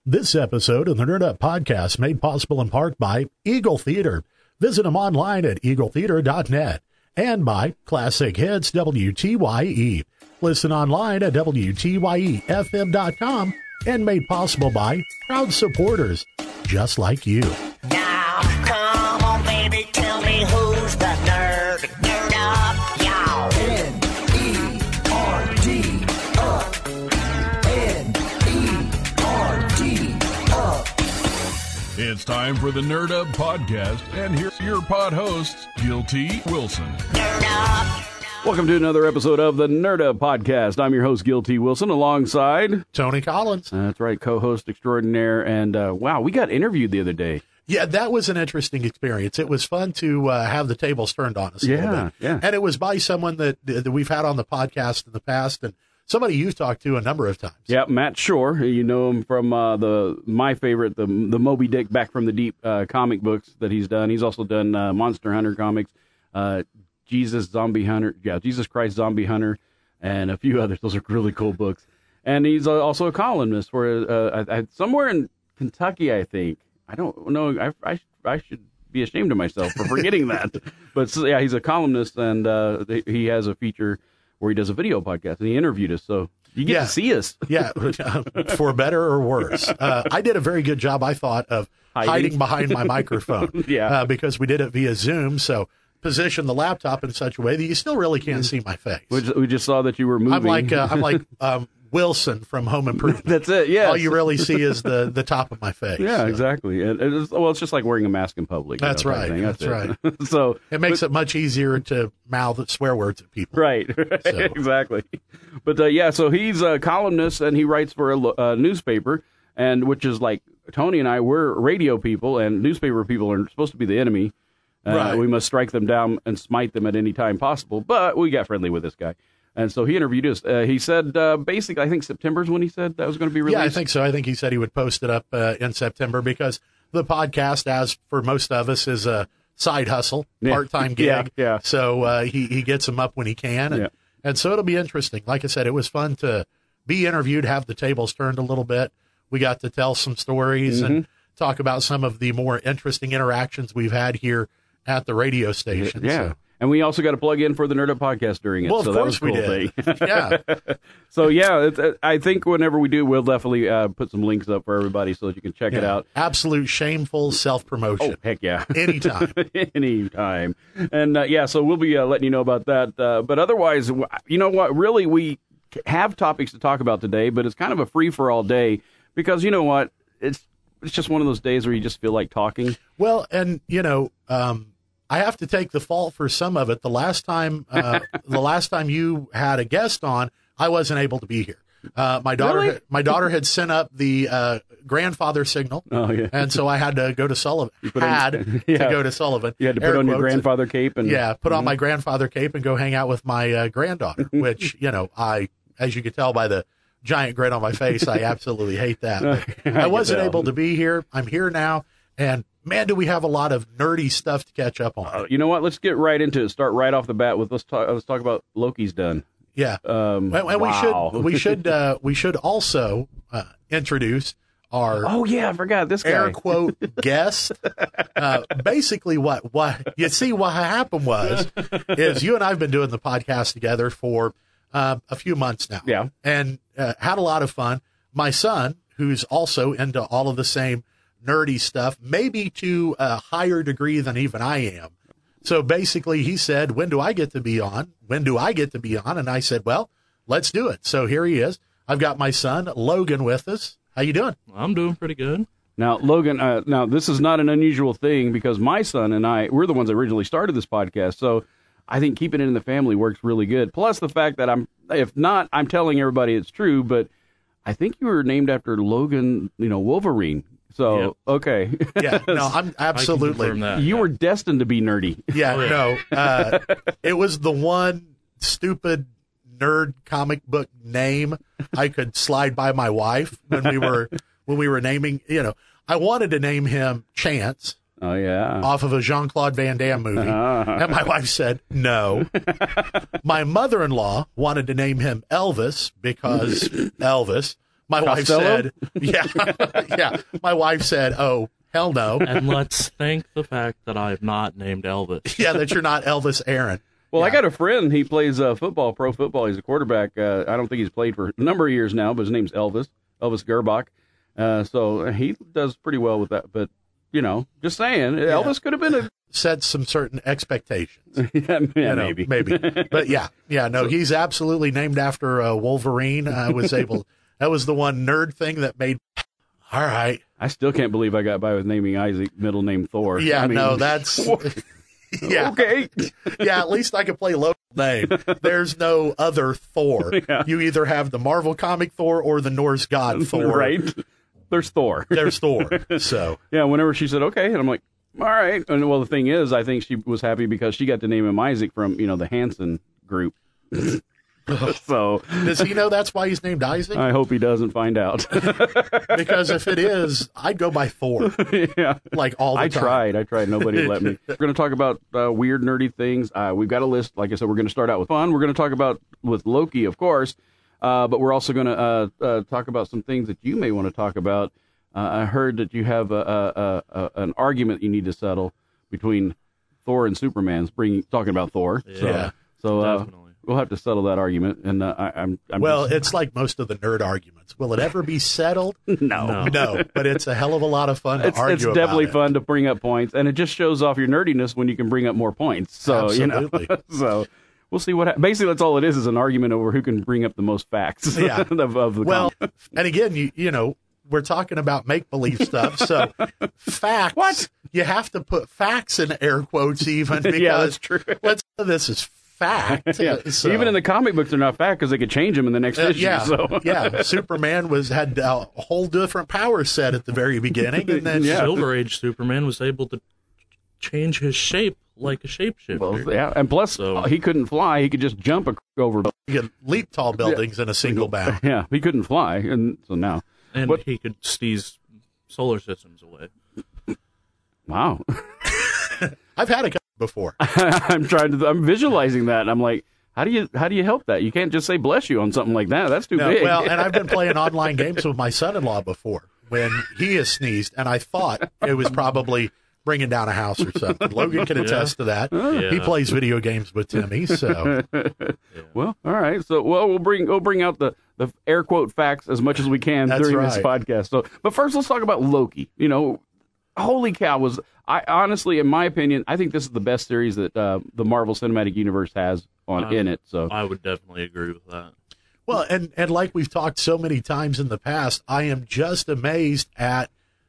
This episode of the Nerd Up Podcast made possible in part by Eagle Theater. Visit them online at eagletheater.net and by Classic Hits WTYE. Listen online at WTYEFM.com and made possible by proud supporters just like you. Now, come on, baby, tell me who's the nerd. Nerd up, y'all. N-E-R-D up. N-E-R-D up. It's time for the Nerd Up Podcast, and here's your pod hosts, Gil T. Wilson. Nerd up. Welcome to another episode of the Nerd Up Podcast. I'm your host, Gil T. Wilson, alongside Tony Collins. That's right, co-host extraordinaire. And wow, we got interviewed the other day. Yeah, that was an interesting experience. It was fun to have the tables turned on us a little bit. Yeah. And it was by someone that we've had on the podcast in the past and somebody you've talked to a number of times. Yeah, Matt Shore. You know him from my favorite, the Moby Dick Back from the Deep comic books that he's done. He's also done Monster Hunter comics, Jesus Christ Zombie Hunter, and a few others. Those are really cool books. And he's also a columnist for somewhere in Kentucky, I think. I don't know. I should be ashamed of myself for forgetting that. But so, yeah, he's a columnist, and he has a feature where he does a video podcast, and he interviewed us. So you get to see us. Yeah, for better or worse. I did a very good job, I thought, of hiding behind my microphone. Yeah. Because we did it via Zoom, so position the laptop in such a way that you still really can't see my face. We just saw that you were moving. I'm like Wilson from Home Improvement. That's it. Yeah. All you really see is the top of my face. Yeah, so. Exactly. And it's just like wearing a mask in public. That's right. That's right. So it makes it much easier to mouth swear words at people. Right. So. Exactly. But so he's a columnist and he writes for a newspaper, and which is like Tony and I, we're radio people, and newspaper people are supposed to be the enemy. Right. We must strike them down and smite them at any time possible. But we got friendly with this guy. And so he interviewed us. He said, basically, I think September's when he said that was going to be released. Yeah, I think so. I think he said he would post it up in September because the podcast, as for most of us, is a side hustle, part-time gig. Yeah. So he gets them up when he can. And so it'll be interesting. Like I said, it was fun to be interviewed, have the tables turned a little bit. We got to tell some stories and talk about some of the more interesting interactions we've had here at the radio station. Yeah. So. And we also got to plug in for the Nerd Up Podcast during it. Well, so of course that was a cool we did. thing. Yeah. So, yeah, I think whenever we do, we'll definitely put some links up for everybody so that you can check it out. Absolute shameful self-promotion. Oh, heck yeah. Anytime. Anytime. And, so we'll be letting you know about that. But otherwise, you know what? Really, we have topics to talk about today, but it's kind of a free-for-all day because, you know what? It's just one of those days where you just feel like talking. Well, and, I have to take the fault for some of it. The last time you had a guest on, I wasn't able to be here. My daughter had sent up the grandfather signal. Oh, yeah. And so I had to go to Sullivan. To go to Sullivan. You had to put on your grandfather cape and put on my grandfather cape and go hang out with my granddaughter, which, I, as you could tell by the giant grin on my face, I absolutely hate that. I wasn't able to be here. I'm here now, and man, do we have a lot of nerdy stuff to catch up on. You know what? Let's get right into it. Start right off the bat with let's talk about Loki's done. Yeah. And wow. we should also introduce our I forgot this guy. Air quote guest. Basically what you see what happened is you and I've been doing the podcast together for a few months now. Yeah. And had a lot of fun. My son, who's also into all of the same nerdy stuff, maybe to a higher degree than even I am. So basically he said, when do I get to be on? And I said, well, let's do it. So here he is. I've got my son, Logan, with us. How you doing? I'm doing pretty good. Now, Logan, now this is not an unusual thing because my son and I, we're the ones that originally started this podcast. So I think keeping it in the family works really good. Plus the fact that I'm telling everybody it's true, but I think you were named after Logan, Wolverine. So, yep. Okay. Yeah, no, I'm absolutely. You were destined to be nerdy. Yeah, no. It was the one stupid nerd comic book name I could slide by my wife when we were naming, I wanted to name him Chance. Oh, yeah. Off of a Jean-Claude Van Damme movie. And my wife said, no. My mother-in-law wanted to name him Elvis because Elvis. My wife Costello? said, yeah. My wife said, oh, hell no. And let's thank the fact that I've not named Elvis. Yeah, that you're not Elvis Aaron. Well, Yeah. I got a friend. He plays football, pro football. He's a quarterback. I don't think he's played for a number of years now, but his name's Elvis Gerbach. So he does pretty well with that. But, just saying, Elvis could have been a... Set some certain expectations. yeah, maybe. Maybe. But no, he's absolutely named after Wolverine. That was the one nerd thing that made, all right. I still can't believe I got by with naming Isaac, middle name Thor. Yeah, I mean, no, that's, yeah. Okay. Yeah, at least I could play local name. There's no other Thor. Yeah. You either have the Marvel comic Thor or the Norse god Thor. Right. There's Thor. There's Thor. So, Yeah, whenever she said, okay, and I'm like, all right. And well, the thing is, I think she was happy because she got to name him Isaac from, the Hanson group. So does he know that's why he's named Isaac? I hope he doesn't find out. Because if it is, I'd go by Thor. Yeah. Like all the time. I tried. Nobody let me. We're going to talk about weird, nerdy things. We've got a list. Like I said, we're going to start out with fun. We're going to talk about with Loki, of course. But we're also going to talk about some things that you may want to talk about. I heard that you have an argument you need to settle between Thor and Superman. Talking about Thor. Yeah, So definitely. we'll have to settle that argument. And I'm Well, just- it's like most of the nerd arguments. Will it ever be settled? no. No, but it's a hell of a lot of fun to argue It's about definitely it. fun to bring up points, and it just shows off your nerdiness when you can bring up more points. So Absolutely. so we'll see what. Basically, that's all it is an argument over who can bring up the most facts. Yeah. of the Well, comic. and again, you know, we're talking about make-believe stuff, so facts. What? You have to put facts in air quotes even because Yeah, that's true. this is fact. Yeah. So, Even in the comic books, they're not fact because they could change them in the next issue. yeah, So yeah. Superman had a whole different power set at the very beginning, and then Yeah. Silver Age Superman was able to change his shape like a shapeshifter. well, yeah, and plus So- he couldn't fly; he could just jump over. you can leap tall buildings in a single bound. Yeah, he couldn't fly, and so now, and what- he could seize solar systems away. wow. I've had a couple before. I'm visualizing that, and I'm like, how do you help that? You can't just say bless you on something like that. That's too No, big. well, and I've been playing online games with my son-in-law before when he has sneezed, and I thought it was probably bringing down a house or something. Logan can attest to that. Yeah. He plays video games with Timmy, so Well, all right. So, we'll bring out the air quote facts as much as we can That's during this right. podcast. So, but first, let's talk about Loki. Holy cow! I honestly, in my opinion, I think this is the best series that the Marvel Cinematic Universe has in it. So, I would definitely agree with that. well, and like we've talked so many times in the past, I am just amazed at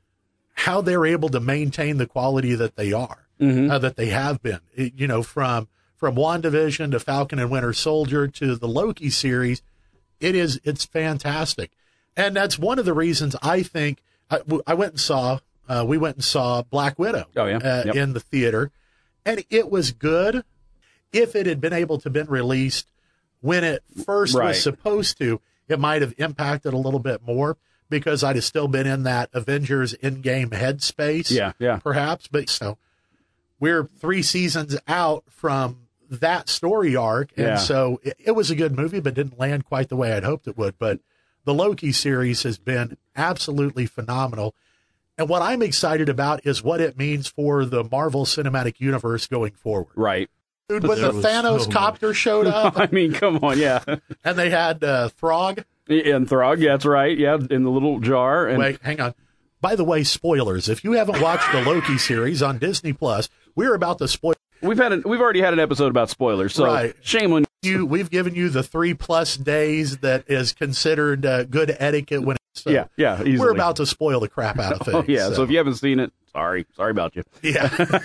how they're able to maintain the quality that they are, that they have been. From WandaVision to Falcon and Winter Soldier to the Loki series, it's fantastic, and that's one of the reasons I think I went and saw. We went and saw Black Widow Oh, yeah. Yep. in the theater, and it was good. If it had been able to been released when it first Right. was supposed to, it might have impacted a little bit more because I'd have still been in that Avengers Endgame headspace. Yeah. Perhaps. But so we're 3 seasons out from that story arc. And Yeah. so it was a good movie, but didn't land quite the way I'd hoped it would. But the Loki series has been absolutely phenomenal. And what I'm excited about is what it means for the Marvel Cinematic Universe going forward. right. Dude, when the There was Thanos so copter showed up I mean, come on, yeah. and they had Throg. And Throg, yeah, that's right. Yeah, in the little jar. And Wait, hang on. By the way, spoilers. If you haven't watched the Loki series on Disney Plus, we're about to spoil we've already had an episode about spoilers. So Right. shame on you. We've given you the 3+ days that is considered good etiquette when it's, yeah, easily. we're about to spoil the crap out of things. Oh, yeah. So if you haven't seen it, sorry about you. yeah.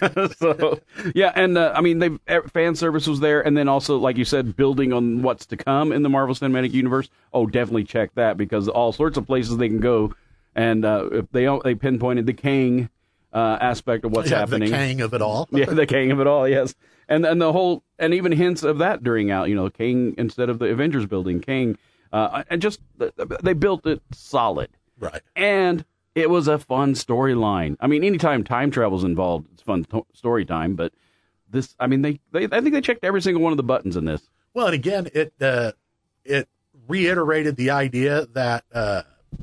So yeah, and I mean, fan service was there, and then also, like you said, building on what's to come in the Marvel Cinematic Universe. Oh, definitely check that because all sorts of places they can go, and if they pinpointed the Kang aspect of what's Yeah, happening. the Kang of it all. Yeah, the Kang of it all, yes, and the whole, and even hints of that during out. Kang instead of the Avengers building, Kang, and just they built it solid. Right. And it was a fun storyline. I mean, anytime time travel's involved, it's fun story time. But this, I mean, I think they checked every single one of the buttons in this. Well, and again, it reiterated the idea that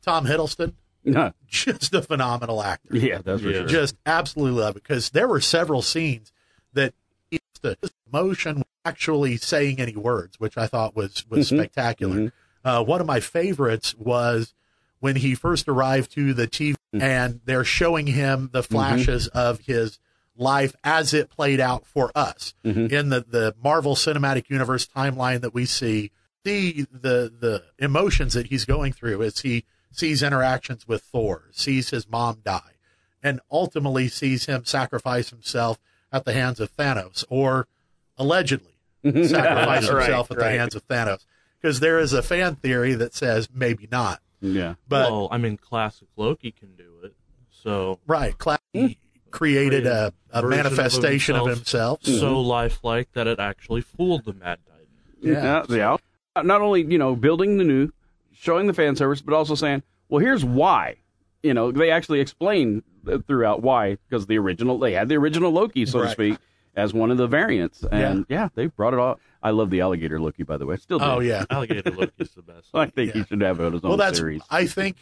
Tom Hiddleston, Yeah, just a phenomenal actor. that's for sure. Just absolutely love it, because there were several scenes that the emotion was actually saying any words, which I thought was spectacular. One of my favorites was when he first arrived to the TV and they're showing him the flashes of his life as it played out for us in the Marvel Cinematic Universe timeline that we see the emotions that he's going through as he sees interactions with Thor, sees his mom die, and ultimately sees him sacrifice himself at the hands of Thanos, or allegedly sacrifice himself at the hands of Thanos. Because there is a fan theory that says maybe not. Yeah. But well, I mean, classic Loki can do it. So right, he created a version manifestation of himself. so lifelike that it actually fooled the Mad Titan. Yeah. Not only, building the new, showing the fan service, but also saying, well, here's why. They actually explain throughout why, because they had the original Loki, so to speak, as one of the variants. And they brought it all. I love the alligator Loki, by the way. Still do. Oh, yeah. Alligator Loki's the best. I think he should have his own series. I think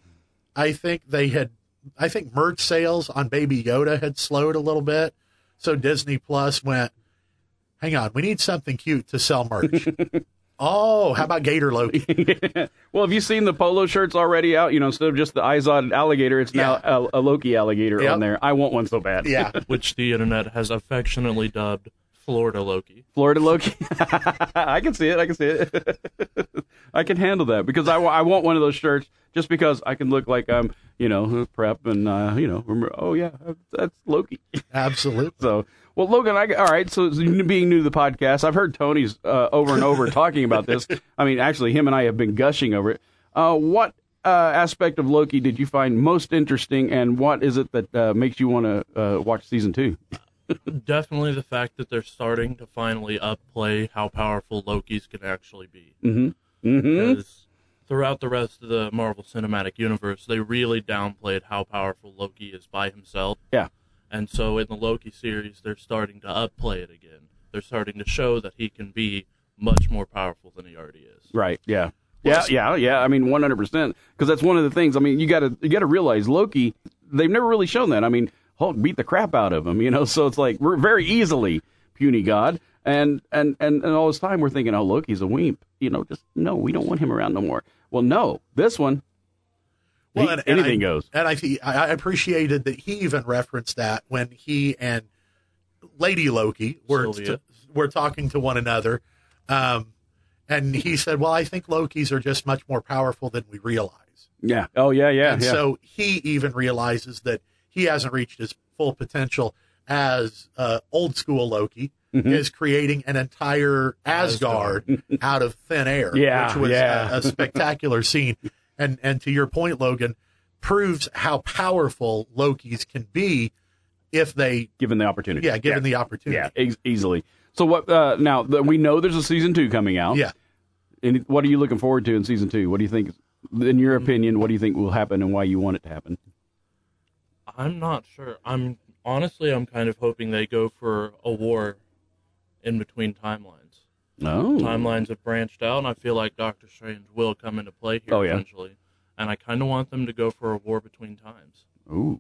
merch sales on Baby Yoda had slowed a little bit. So Disney Plus went, hang on, we need something cute to sell merch. Oh, how about Gator Loki? Well, have you seen the polo shirts already out? Instead of just the Izod alligator, it's now a Loki alligator on there. I want one so bad. Yeah. Which the internet has affectionately dubbed Florida Loki. Florida Loki. I can see it. I can handle that, because I want one of those shirts just because I can look like I'm, prep and, remember, oh, yeah, that's Loki. Absolutely. So, well, Logan, all right, so being new to the podcast, I've heard Tony's over and over talking about this. I mean, actually, him and I have been gushing over it. What aspect of Loki did you find most interesting, and what is it that makes you want to watch season 2? Definitely the fact that they're starting to finally upplay how powerful Loki's can actually be. Because throughout the rest of the Marvel Cinematic Universe, they really downplayed how powerful Loki is by himself. Yeah. And so in the Loki series, they're starting to upplay it again. They're starting to show that he can be much more powerful than he already is. Right, yeah. Yeah. I mean, 100%. Because that's one of the things. I mean, you got to realize Loki, they've never really shown that. I mean, Hulk beat the crap out of him, so it's like we're very easily puny god. And all this time we're thinking, oh, Loki's a weep. Just no, we don't want him around no more. Well, no, this one, anything goes. And I appreciated that he even referenced that when he and Lady Loki were talking to one another. And he said, well, I think Lokis are just much more powerful than we realize. Yeah. Oh, yeah. And so he even realizes that he hasn't reached his full potential as old school Loki is creating an entire Asgard out of thin air, which was a spectacular scene. And to your point, Logan, proves how powerful Lokis can be if they given the opportunity. Yeah, given the opportunity. Yeah, easily. So what? Now we know there's a season 2 coming out. Yeah. And what are you looking forward to in season 2? What do you think, in your opinion, what do you think will happen and why you want it to happen? I'm not sure. I'm kind of hoping they go for a war in between timelines. Oh. Timelines have branched out, and I feel like Doctor Strange will come into play here eventually. And I kind of want them to go for a war between times. Ooh.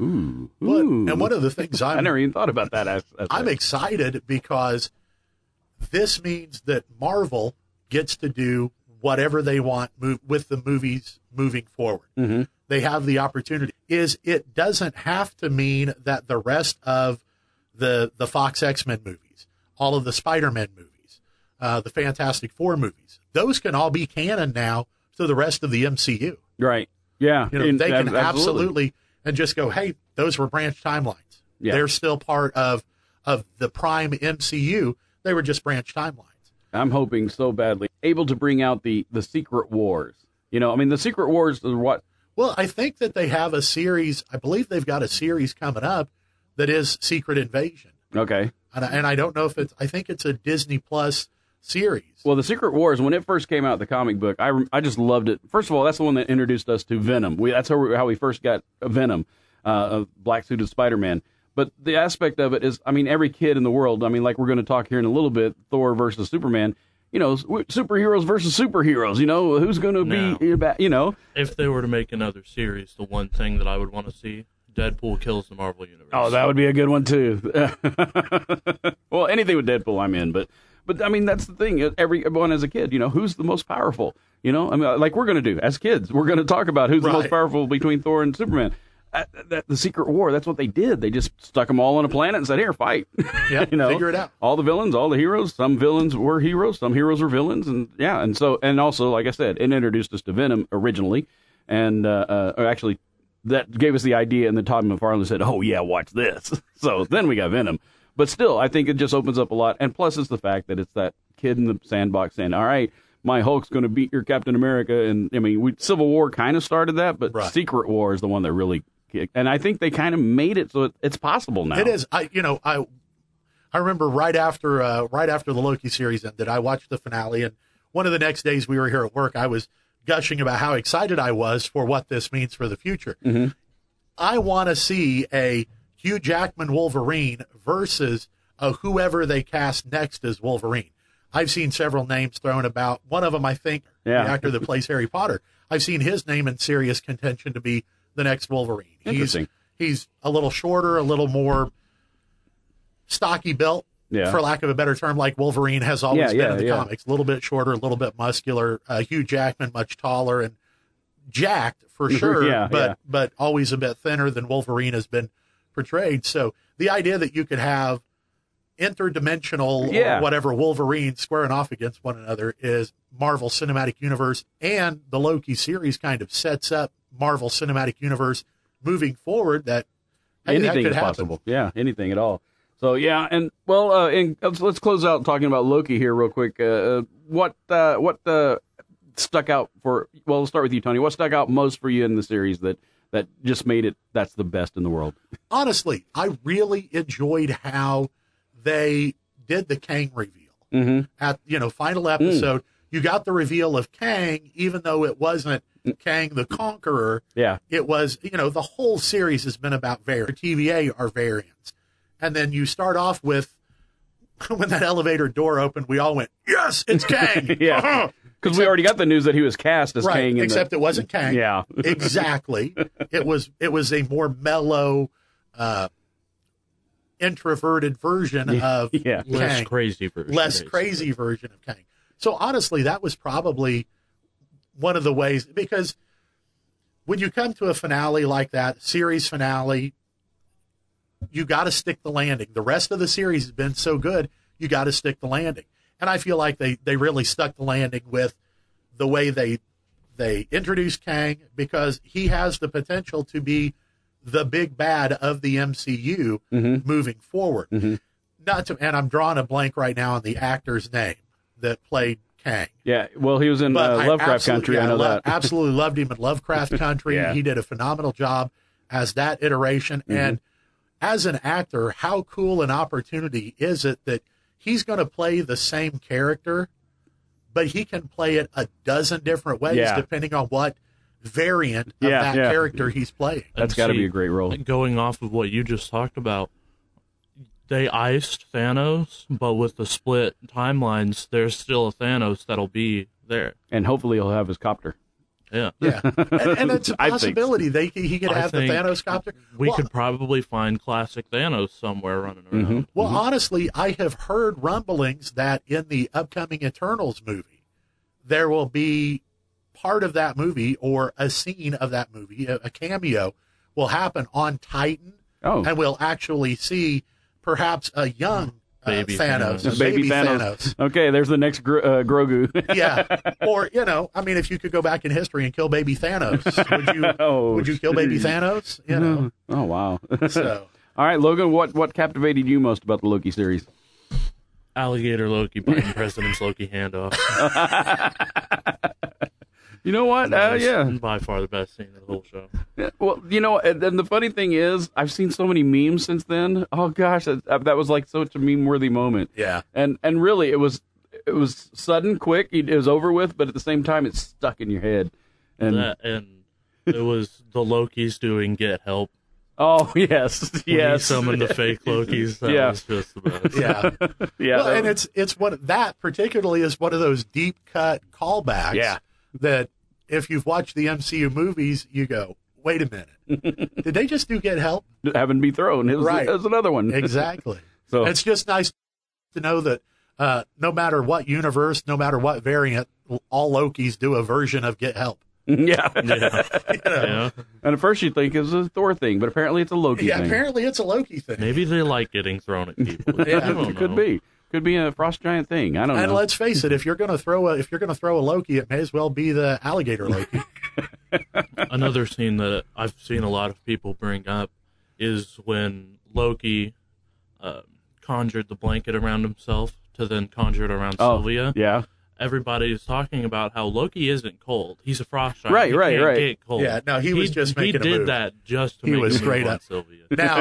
And one of the things I never even thought about that. I'm excited because this means that Marvel gets to do whatever they want with the movies moving forward. Mm-hmm. They have the opportunity. It doesn't have to mean that the rest of the Fox X-Men movies, all of the Spider-Man movies, the Fantastic Four movies, those can all be canon now to the rest of the MCU. Right. Yeah. They can absolutely and just go, hey, those were branch timelines. Yeah. They're still part of the prime MCU. They were just branch timelines. I'm hoping so badly able to bring out the Secret Wars. The Secret Wars are what? Well, I think that they have a series. I believe they've got a series coming up that is Secret Invasion. Okay. And I don't know if I think it's a Disney Plus series. Well, the Secret Wars, when it first came out, the comic book, I just loved it. First of all, that's the one that introduced us to Venom. That's how we first got Venom, a black-suited Spider-Man. But the aspect of it is, every kid in the world, like we're going to talk here in a little bit, Thor versus Superman, superheroes versus superheroes. Who's going to be, If they were to make another series, the one thing that I would want to see, Deadpool kills the Marvel Universe. Oh, that would be a good one, too. Well, anything with Deadpool, I'm in. But I mean, that's the thing. Everyone as a kid, who's the most powerful? I mean, like we're going to do as kids. We're going to talk about who's the most powerful between Thor and Superman. The Secret War, that's what they did. They just stuck them all on a planet and said, here, fight. Yeah, figure it out. All the villains, all the heroes. Some villains were heroes. Some heroes were villains. And also, like I said, it introduced us to Venom originally. And actually, that gave us the idea, and then Todd McFarlane said, oh, yeah, watch this. So then we got Venom. But still, I think it just opens up a lot. And plus, it's the fact that it's that kid in the sandbox saying, all right, my Hulk's going to beat your Captain America. And, I mean, Civil War kind of started that, but Secret War is the one that really kicked. And I think they kind of made it so it's possible now. It is. I remember right after the Loki series ended, I watched the finale, and one of the next days we were here at work, I was gushing about how excited I was for what this means for the future. Mm-hmm. I want to see a Hugh Jackman Wolverine versus whoever they cast next as Wolverine. I've seen several names thrown about. One of them, I think, the actor that plays Harry Potter. I've seen his name in serious contention to be the next Wolverine. Interesting. He's a little shorter, a little more stocky built, for lack of a better term, like Wolverine has always been in the comics. A little bit shorter, a little bit muscular. Hugh Jackman, much taller and jacked for sure, but always a bit thinner than Wolverine has been portrayed. So the idea that you could have interdimensional or whatever Wolverine squaring off against one another is Marvel Cinematic Universe, and the Loki series kind of sets up Marvel Cinematic Universe moving forward. That anything that is possible. Yeah, anything at all. So and let's close out talking about Loki here real quick. What stuck out for? Well, we'll start with you, Tony. What stuck out most for you in the series that just made it that's the best in the world? Honestly, I really enjoyed how they did the Kang reveal at final episode. You got the reveal of Kang, even though it wasn't Kang the Conqueror. Yeah, it was. The whole series has been about TVA are variants, and then you start off with when that elevator door opened, we all went, "Yes, it's Kang!" Yeah, because we already got the news that he was cast as Kang. Except it wasn't Kang. Yeah, exactly. It was a more mellow, introverted version of Kang. Less crazy version of Kang. So honestly, that was probably one of the ways, because when you come to a finale like that, series finale, you got to stick the landing. The rest of the series has been so good, you got to stick the landing. And I feel like they really stuck the landing with the way they introduced Kang, because he has the potential to be the big bad of the MCU moving forward. And I'm drawing a blank right now on the actor's name that played Kang. Yeah, well, he was in Lovecraft Country. I know that. Absolutely loved him in Lovecraft Country. He did a phenomenal job as that iteration. And as an actor, how cool an opportunity is it that he's going to play the same character, but he can play it a dozen different ways depending on what variant of that character he's playing. That's got to be a great role. Going off of what you just talked about, they iced Thanos, but with the split timelines, there's still a Thanos that'll be there. And hopefully he'll have his copter. Yeah. And it's a possibility he could have the Thanos copter. We could probably find classic Thanos somewhere running around. Well, honestly, I have heard rumblings that in the upcoming Eternals movie, there will be part of that movie or a scene of that movie, a cameo, will happen on Titan, and we'll actually see perhaps a young baby Thanos. Baby Thanos. Okay, there's the next Grogu. Or, if you could go back in history and kill baby Thanos, would you kill baby Thanos? Oh, wow. So, all right, Logan, what captivated you most about the Loki series? Alligator Loki biting President's Loki hand off. You know what? By far the best scene of the whole show. Yeah, well, and the funny thing is, I've seen so many memes since then. Oh gosh, that was like such a meme-worthy moment. Yeah. And really, it was sudden, quick. It was over with, but at the same time, it's stuck in your head. And it was the Lokis doing Get Help Oh, yes. When he Yes. summoned the fake Lokis. That Yeah. was just the best. Yeah. Yeah. Well, and it's one that particularly is one of those deep cut callbacks. Yeah. That if you've watched the MCU movies, you go, wait a minute, did they just do Get Help? having to be thrown. It was, Right. it was another one. Exactly. So It's just nice to know that no matter what universe, no matter what variant, all Lokis do a version of Get Help. yeah. Yeah. And at first you think it's a Thor thing, but apparently it's a Loki Yeah, thing. apparently it's a Loki thing. Maybe they like getting thrown at people. Yeah, I don't It could know. be. Could be a frost giant thing. I don't And know. let's face it, if you're going to throw a Loki, it may as well be the alligator Loki. Another scene that I've seen a lot of people bring up is when Loki conjured the blanket around himself to then conjure it around Sylvia. Yeah. Everybody is talking about how Loki isn't cold. He's a frost giant. Right, He right, can't right. get cold. Yeah, no, he was just making a He did move. that just to He make was a move straight on up. Sylvia. Now,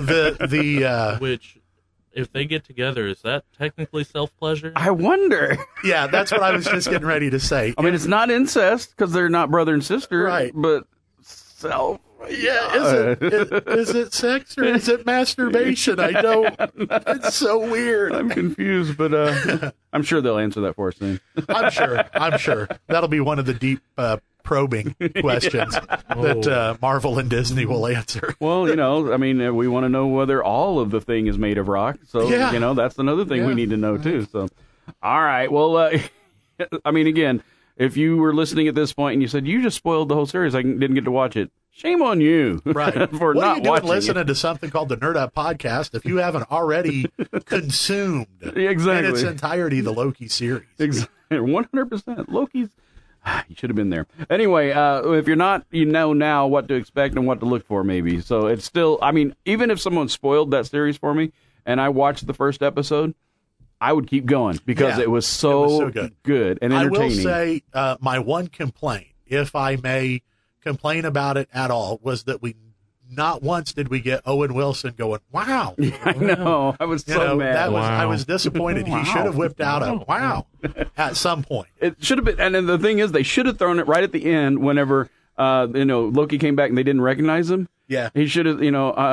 the Which, if they get together, is that technically self-pleasure? I wonder. yeah, that's what I was just getting ready to say. I mean, it's not incest because they're not brother and sister. Right. But self. Yeah, is it sex or is it masturbation? I don't. It's so weird. I'm confused, but I'm sure they'll answer that for us soon. I'm sure that'll be one of the deep probing questions that Marvel and Disney will answer. Well, I mean, we want to know whether all of the thing is made of rock. So, Yeah. that's another thing we Yeah. need to know, too. So, all right. Well, I mean, again, if you were listening at this point and you said, you just spoiled the whole series, I didn't get to watch it. Shame on you. Right. for what not are you doing watching listening it. to something called the Nerd Up Podcast if you haven't already consumed Exactly. in its entirety the Loki series? Exactly. 100%. Loki's. You should have been there. Anyway, if you're not, you know now what to expect and what to look for, maybe. So it's still, I mean, even if someone spoiled that series for me and I watched the first episode, I would keep going because Yeah, it was so, good. and I entertaining. will say my one complaint, if I may complain about it at all, was that we not once did we get Owen Wilson going, wow. I know. I was so mad. That was I Wow. was disappointed. He should have whipped out a wow at some point. It should have been, and then the thing is, they should have thrown it right at the end whenever, Loki came back and they didn't recognize him. Yeah. He should have,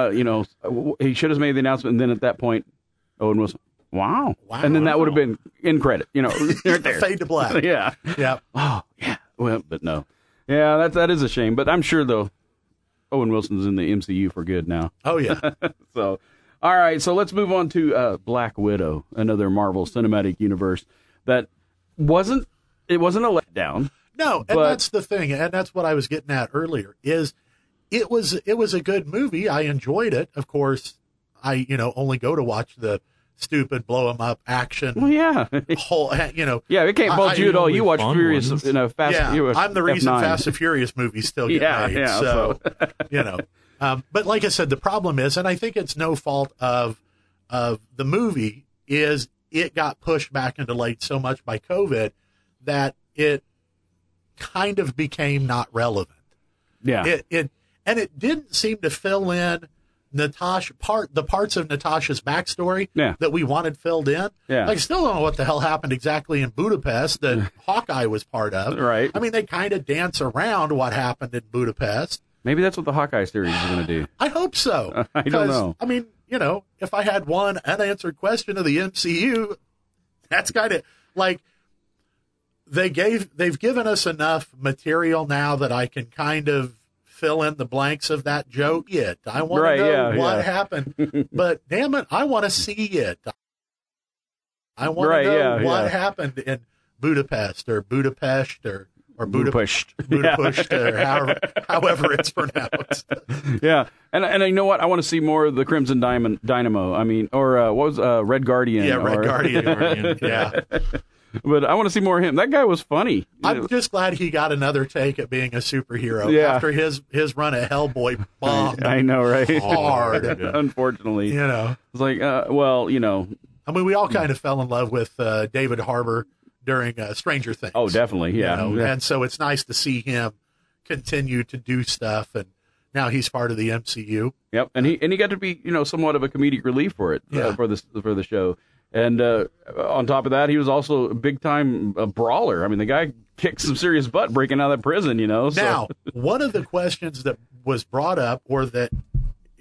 he should have made the announcement, and then at that point, Owen Wilson, wow. And then that would have been in credit, right there. Fade to black. Yeah. Yeah. Oh, yeah. Well, but no. Yeah, that is a shame. But I'm sure, though, Owen Wilson's in the MCU for good now. Oh yeah. So, all right. So let's move on to Black Widow, another Marvel Cinematic Universe that wasn't a letdown. No, and But- that's the thing, and that's what I was getting at earlier. Is it was a good movie. I enjoyed it. Of course, I only go to watch the stupid blow 'em up action. Well, yeah. Whole Yeah, it can't fault you at all. You watch fun Furious, ones. Fast. Yeah, I'm the reason F9. Fast and Furious movies still get Yeah, made. yeah, So, but like I said, the problem is, and I think it's no fault of the movie, is it got pushed back into late so much by COVID that it kind of became not relevant. Yeah. It didn't seem to fill in the parts of Natasha's backstory Yeah. that we wanted filled in. Yeah. I still don't know what the hell happened exactly in Budapest that Hawkeye was part of. Right. I mean, they kind of dance around what happened in Budapest. Maybe that's what the Hawkeye series is going to do. I hope so. I don't know. I mean, if I had one unanswered question of the MCU, that's kind of like they've given us enough material now that I can kind of fill in the blanks of that joke yet. I want Right, to know yeah, what yeah. happened, but damn it, I want to see it. I want Right, to know yeah, what yeah. happened in Budapest or Budapest or Budapest. Budapest or however it's pronounced. Yeah, and you know what? I want to see more of the Crimson Dynamo. I mean, or what was Red Guardian? Yeah, Red or- Guardian. Yeah. But I want to see more of him. That guy was funny. I'm just glad he got another take at being a superhero Yeah. after his run at Hellboy bombed I know, right? hard. Unfortunately, It's it's like, I mean, we all kind of fell in love with David Harbour during Stranger Things. oh, definitely, yeah. Yeah. And so it's nice to see him continue to do stuff, and now he's part of the MCU. Yep, and he got to be somewhat of a comedic relief for it for the show. And on top of that, he was also a big time brawler. I mean, the guy kicked some serious butt breaking out of that prison. So. Now, one of the questions that was brought up, or that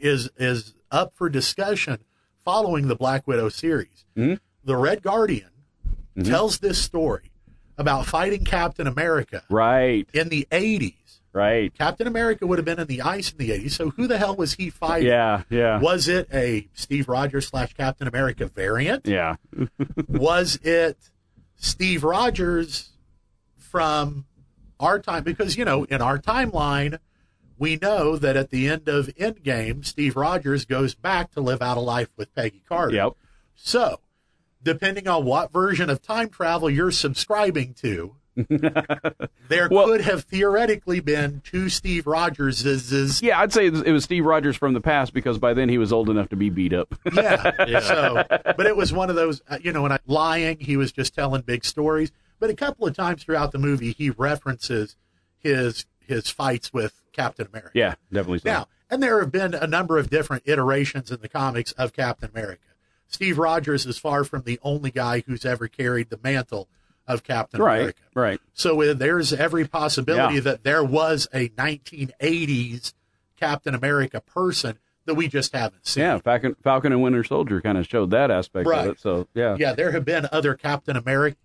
is up for discussion following the Black Widow series. Mm-hmm. The Red Guardian tells this story about fighting Captain America Right. in the 80s. Right. Captain America would have been in the ice in the 80s, so who the hell was he fighting? Yeah. Was it a Steve Rogers / Captain America variant? Yeah. Was it Steve Rogers from our time? Because, in our timeline, we know that at the end of Endgame, Steve Rogers goes back to live out a life with Peggy Carter. Yep. So, depending on what version of time travel you're subscribing to, there could have theoretically been two Steve Rogerses. Yeah, I'd say it was Steve Rogers from the past because by then he was old enough to be beat up. Yeah. So, but it was one of those, when I'm lying, he was just telling big stories. But a couple of times throughout the movie, he references his fights with Captain America. Yeah, definitely so. Now, and there have been a number of different iterations in the comics of Captain America. Steve Rogers is far from the only guy who's ever carried the mantle of Captain America. Right. So there's every possibility that there was a 1980s Captain America person that we just haven't seen. Yeah, Falcon and Winter Soldier kind of showed that aspect of it. So, yeah. Yeah, there have been other Captain Americans.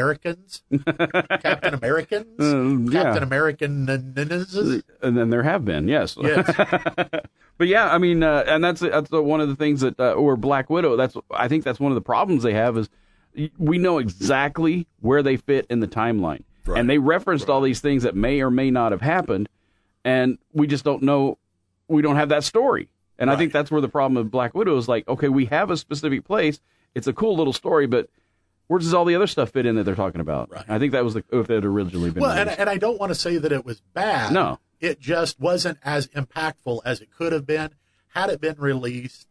Captain Americans? Yeah. Captain American. And then there have been, yes. Yes. But yeah, I mean, and that's one of the things that, or Black Widow, I think that's one of the problems they have is we know exactly where they fit in the timeline. Right. And they referenced all these things that may or may not have happened, and we just don't know, we don't have that story. And I think that's where the problem of Black Widow is like, okay, we have a specific place, it's a cool little story, but where does all the other stuff fit in that they're talking about? Right. I think that was if it had originally been released. And I don't want to say that it was bad. No. It just wasn't as impactful as it could have been had it been released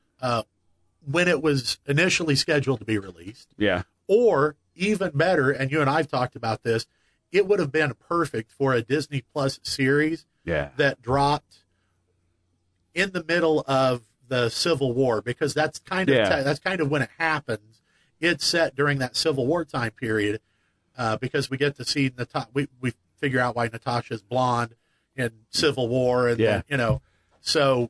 when it was initially scheduled to be released. Yeah. Or even better, and you and I've talked about this, it would have been perfect for a Disney Plus series that dropped in the middle of the Civil War, because that's kind of when it happens. It's set during that Civil War time period, because we get to see we figure out why Natasha's blonde in Civil War, and then, so.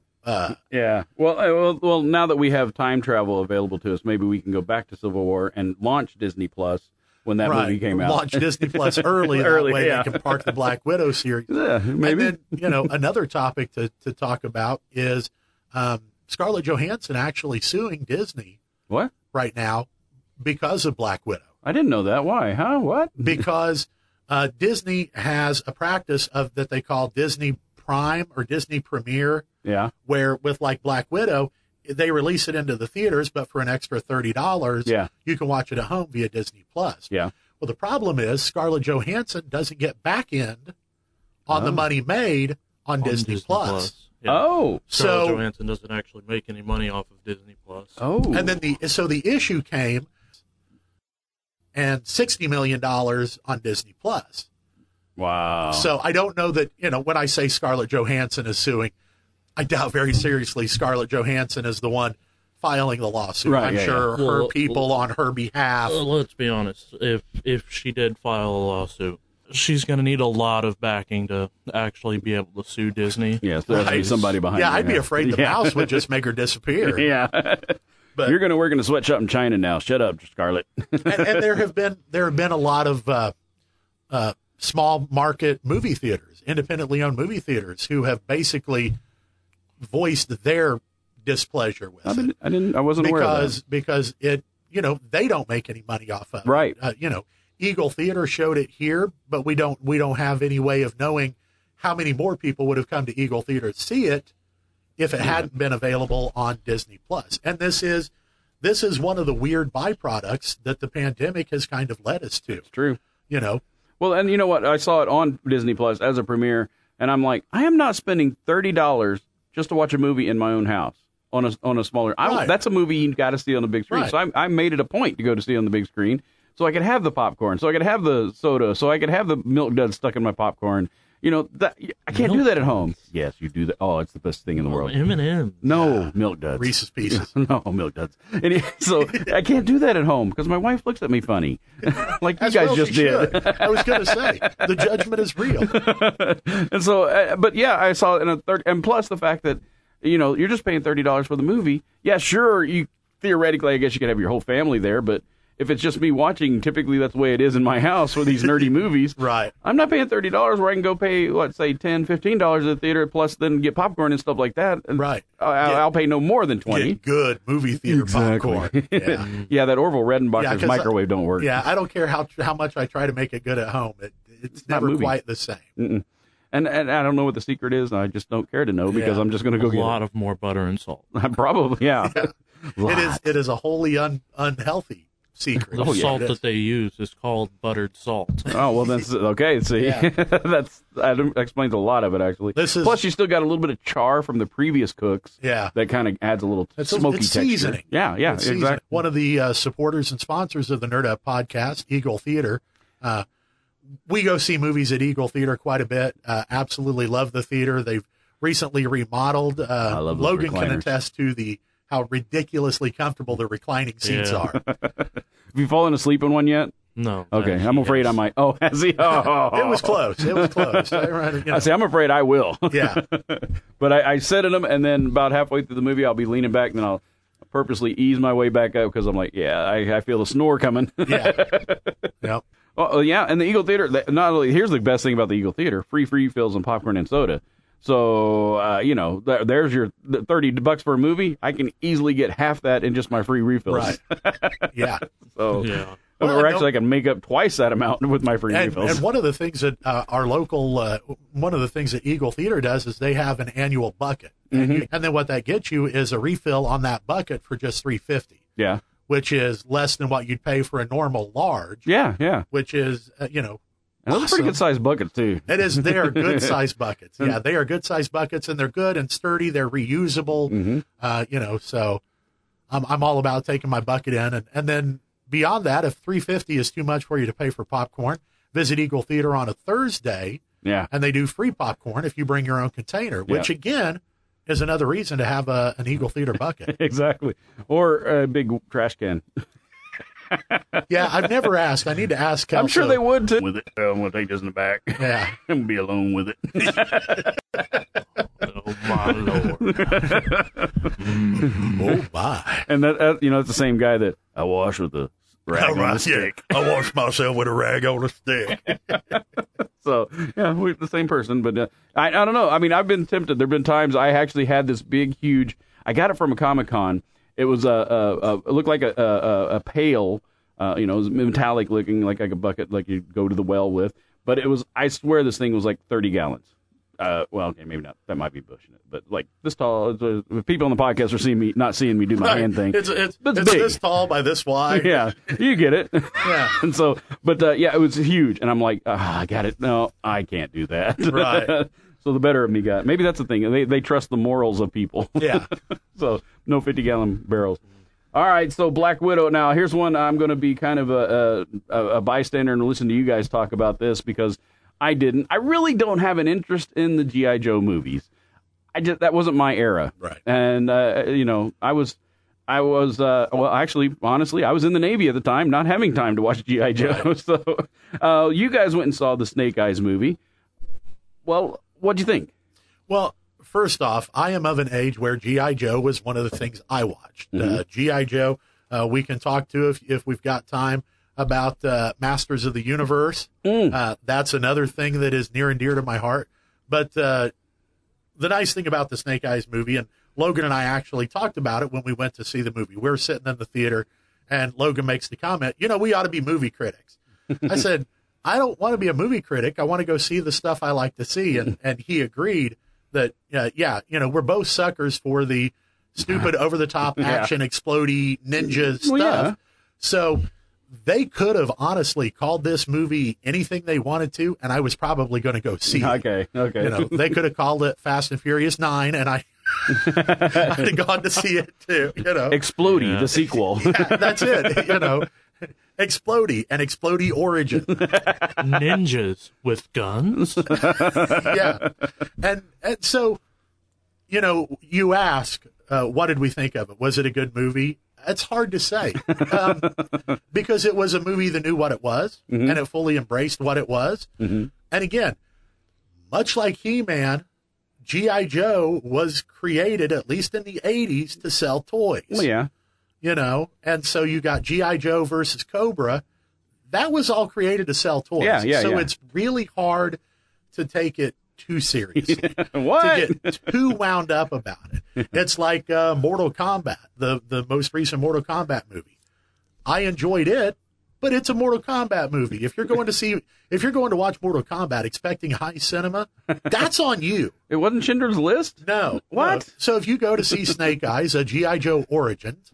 Well, now that we have time travel available to us, maybe we can go back to Civil War and launch Disney Plus when that movie came out. Launch Disney Plus early, that way they can park the Black Widow series. Yeah, maybe. And then, another topic to talk about is Scarlett Johansson actually suing Disney. What? Right now because of Black Widow. I didn't know that. Why? Huh? What? Because Disney has a practice that they call Disney Prime or Disney Premiere. Yeah. Where with like Black Widow, they release it into the theaters, but for an extra $30, you can watch it at home via Disney Plus. Yeah. Well, the problem is Scarlett Johansson doesn't get back end on the money made on Disney Plus. Yeah. Oh, Scarlett Johansson doesn't actually make any money off of Disney Plus. Oh, and then the issue came, and $60 million on Disney Plus. Wow. So I don't know that, when I say Scarlett Johansson is suing, I doubt very seriously Scarlett Johansson is the one filing the lawsuit. Right, I'm sure her people on her behalf. Let's be honest. If she did file a lawsuit, she's going to need a lot of backing to actually be able to sue Disney. Yes, there has to be somebody behind her. Yeah, I'd be afraid the mouse would just make her disappear. Yeah. But you're going to work in a sweatshop in China now. Shut up, Scarlett. and there have been a lot of small market movie theaters, independently owned movie theaters, who have basically voiced their displeasure with it. I wasn't aware of that. Because it, they don't make any money off of it. Right. Eagle Theater showed it here, but we don't have any way of knowing how many more people would have come to Eagle Theater to see it if it hadn't been available on Disney Plus. And this is one of the weird byproducts that the pandemic has kind of led us to. It's true. Well, and you know what? I saw it on Disney Plus as a premiere, and I'm like, I am not spending $30 just to watch a movie in my own house on a smaller. That's a movie you got to see on the big screen. Right. So I made it a point to go to see it on the big screen, so I could have the popcorn, so I could have the soda, so I could have the Milk Duds stuck in my popcorn. I can't do that at home. Yes, you do that. Oh, it's the best thing in the world. M&M's. No, Milk Duds. Reese's Pieces. No, Milk Duds. So I can't do that at home because my wife looks at me funny, like you guys just did. I was going to say the judgment is real. And so, but yeah, I saw it in a third, and plus the fact that you're just paying $30 for the movie. Yeah, sure, theoretically, I guess you could have your whole family there, but if it's just me watching, typically that's the way it is in my house for these nerdy movies. Right. I'm not paying $30 where I can go pay, say, $10, $15 at the theater, plus then get popcorn and stuff like that. And Right. I'll pay no more than $20. Get good movie theater popcorn. Yeah. Yeah, that Orville Redenbacher's 'cause microwave don't work. Yeah, I don't care how much I try to make it good at home. It's never movies. quite the same. And I don't know what the secret is. I just don't care to know because Yeah. I'm just going to go A get lot of more butter and salt. it. Probably, yeah. It is a wholly unhealthy secret. The salt It is. that they use is called buttered salt. Oh, well, that's okay. See, Yeah. that explains a lot of it, actually. Plus, you still got a little bit of char from the previous cooks. Yeah. That kind of adds a little smoky it's texture. seasoning. Yeah, It's seasoning. exactly. One of the supporters and sponsors of the Nerd Up podcast, Eagle Theater. We go see movies at Eagle Theater quite a bit. Absolutely love the theater. They've recently remodeled. love those Logan can recliners. attest to how ridiculously comfortable the reclining seats Yeah. are. Have you fallen asleep in one yet? No. Okay, I'm afraid I might. Oh, has he? Oh. It was close. It was close. You know. I say, I'm afraid I will. Yeah. But I sit in them, and then about halfway through the movie, I'll be leaning back, and then I'll purposely ease my way back up because I'm like, yeah, I feel the snore coming. Yeah. Yep. Oh, yeah, and the Eagle Theater, not only, here's the best thing about the Eagle Theater, free refills and popcorn and soda. So, there's your $30 for a movie. I can easily get half that in just my free refills. Right. Yeah. So, Yeah. or actually, I can make up twice that amount with my free refills. And one of the things that our local, one of the things that Eagle Theater does is they have an annual bucket, and then what that gets you is a refill on that bucket for just $3.50, Yeah. which is less than what you'd pay for a normal large. Yeah. Which is And those are pretty good sized buckets, too. It is. They are good sized buckets. Yeah, they are good sized buckets, and they're good and sturdy. They're reusable. So I'm all about taking my bucket in, and then beyond that, if $3.50 is too much for you to pay for popcorn, visit Eagle Theater on a Thursday. Yeah. And they do free popcorn if you bring your own container, which again is another reason to have an Eagle Theater bucket. Exactly. Or a big trash can. Yeah, I've never asked. I need to ask. I'm sure Kelso. they would, too. With it. I'm going to take this in the back. Yeah. I'm going to be alone with it. Oh, my Lord. Oh my! And that it's the same guy that I wash with a rag on a stick. I wash myself with a rag on a stick. So, yeah, we're the same person. But I don't know. I mean, I've been tempted. There have been times I actually had this big, huge. I got it from a Comic-Con. It was it looked like a pail. It was metallic looking, like a bucket, like you go to the well with. But it was. I swear this thing was like 30 gallons. Well, okay, maybe not. That might be pushing it, but like this tall. If people on the podcast are not seeing me do my hand thing. It's big. this tall by this wide. Yeah, you get it. Yeah. And so, but it was huge, and I'm like, I got it. No, I can't do that. Right. So the better of me got. Maybe that's the thing. They trust the morals of people. Yeah. So no 50-gallon barrels. All right, so Black Widow. Now here's one I'm going to be kind of a bystander and listen to you guys talk about this because I didn't. I really don't have an interest in the G.I. Joe movies. That wasn't my era. Right. And I was well, actually, honestly, I was in the Navy at the time, not having time to watch G.I. Joe. Right. So you guys went and saw the Snake Eyes movie. Well, what'd you think? Well, first off, I am of an age where G.I. Joe was one of the things I watched. G.I. Joe, we can talk to if we've got time about Masters of the Universe. That's another thing that is near and dear to my heart. But the nice thing about the Snake Eyes movie, and Logan and I actually talked about it when we went to see the movie. We were sitting in the theater, and Logan makes the comment, we ought to be movie critics. I said, I don't want to be a movie critic. I want to go see the stuff I like to see. And he agreed that, we're both suckers for the stupid, over-the-top action, explodey ninja stuff. Yeah. So they could have honestly called this movie anything they wanted to, and I was probably going to go see it. Okay. They could have called it Fast and Furious 9, and I'd have gone to see it too. Explodey, the sequel. Yeah, that's it. Explodey and Explodey Origin. Ninjas with guns? Yeah. And so, you ask, what did we think of it? Was it a good movie? It's hard to say because it was a movie that knew what it was and it fully embraced what it was. And again, much like He-Man, G.I. Joe was created, at least in the 80s, to sell toys. Well, yeah. You know, and so you got G.I. Joe versus Cobra. That was all created to sell toys. Yeah, so yeah. it's really hard to take it too seriously. What? To get too wound up about it. It's like Mortal Kombat, the most recent Mortal Kombat movie. I enjoyed it, but it's a Mortal Kombat movie. If you're going to watch Mortal Kombat expecting high cinema, that's on you. It wasn't Schindler's List? No. What? No. So if you go to see Snake Eyes, a G.I. Joe Origins,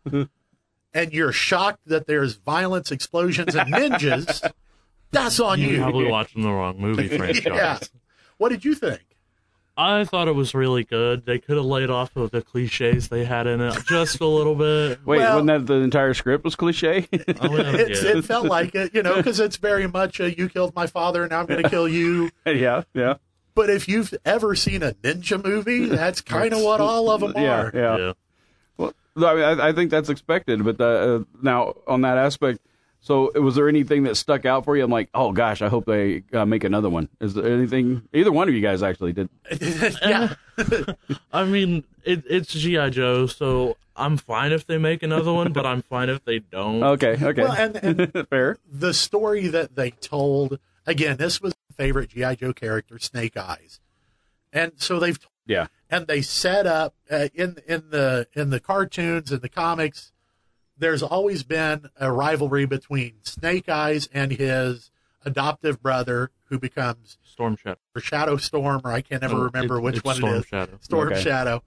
and you're shocked that there's violence, explosions, and ninjas, that's on You're you. probably watching the wrong movie franchise. Yeah. What did you think? I thought it was really good. They could have laid off of the cliches they had in it just a little bit. Wait, Well- wasn't that the entire script was cliche? Oh, yeah, It felt like it, you know, because it's very much you killed my father, now I'm going to kill you. yeah. But if you've ever seen a ninja movie, that's kind of what all of them Yeah, are. yeah. Well, I mean, I think that's expected, but now on that aspect, so was there anything that stuck out for you? I'm like, oh gosh, I hope they make another one. Is there anything? Either one of you guys actually did. Yeah. I mean, it's G.I. Joe, so I'm fine if they make another one, but I'm fine if they don't. Okay. Well, and Fair. the story that they told, again, this was my favorite G.I. Joe character, Snake Eyes. And so they've Yeah. and they set up in the cartoons and the comics, there's always been a rivalry between Snake Eyes and his adoptive brother, who becomes Storm Shadow. Shadow Storm, or I can't ever remember which it's one Storm it is. Shadow. Storm Okay. Shadow.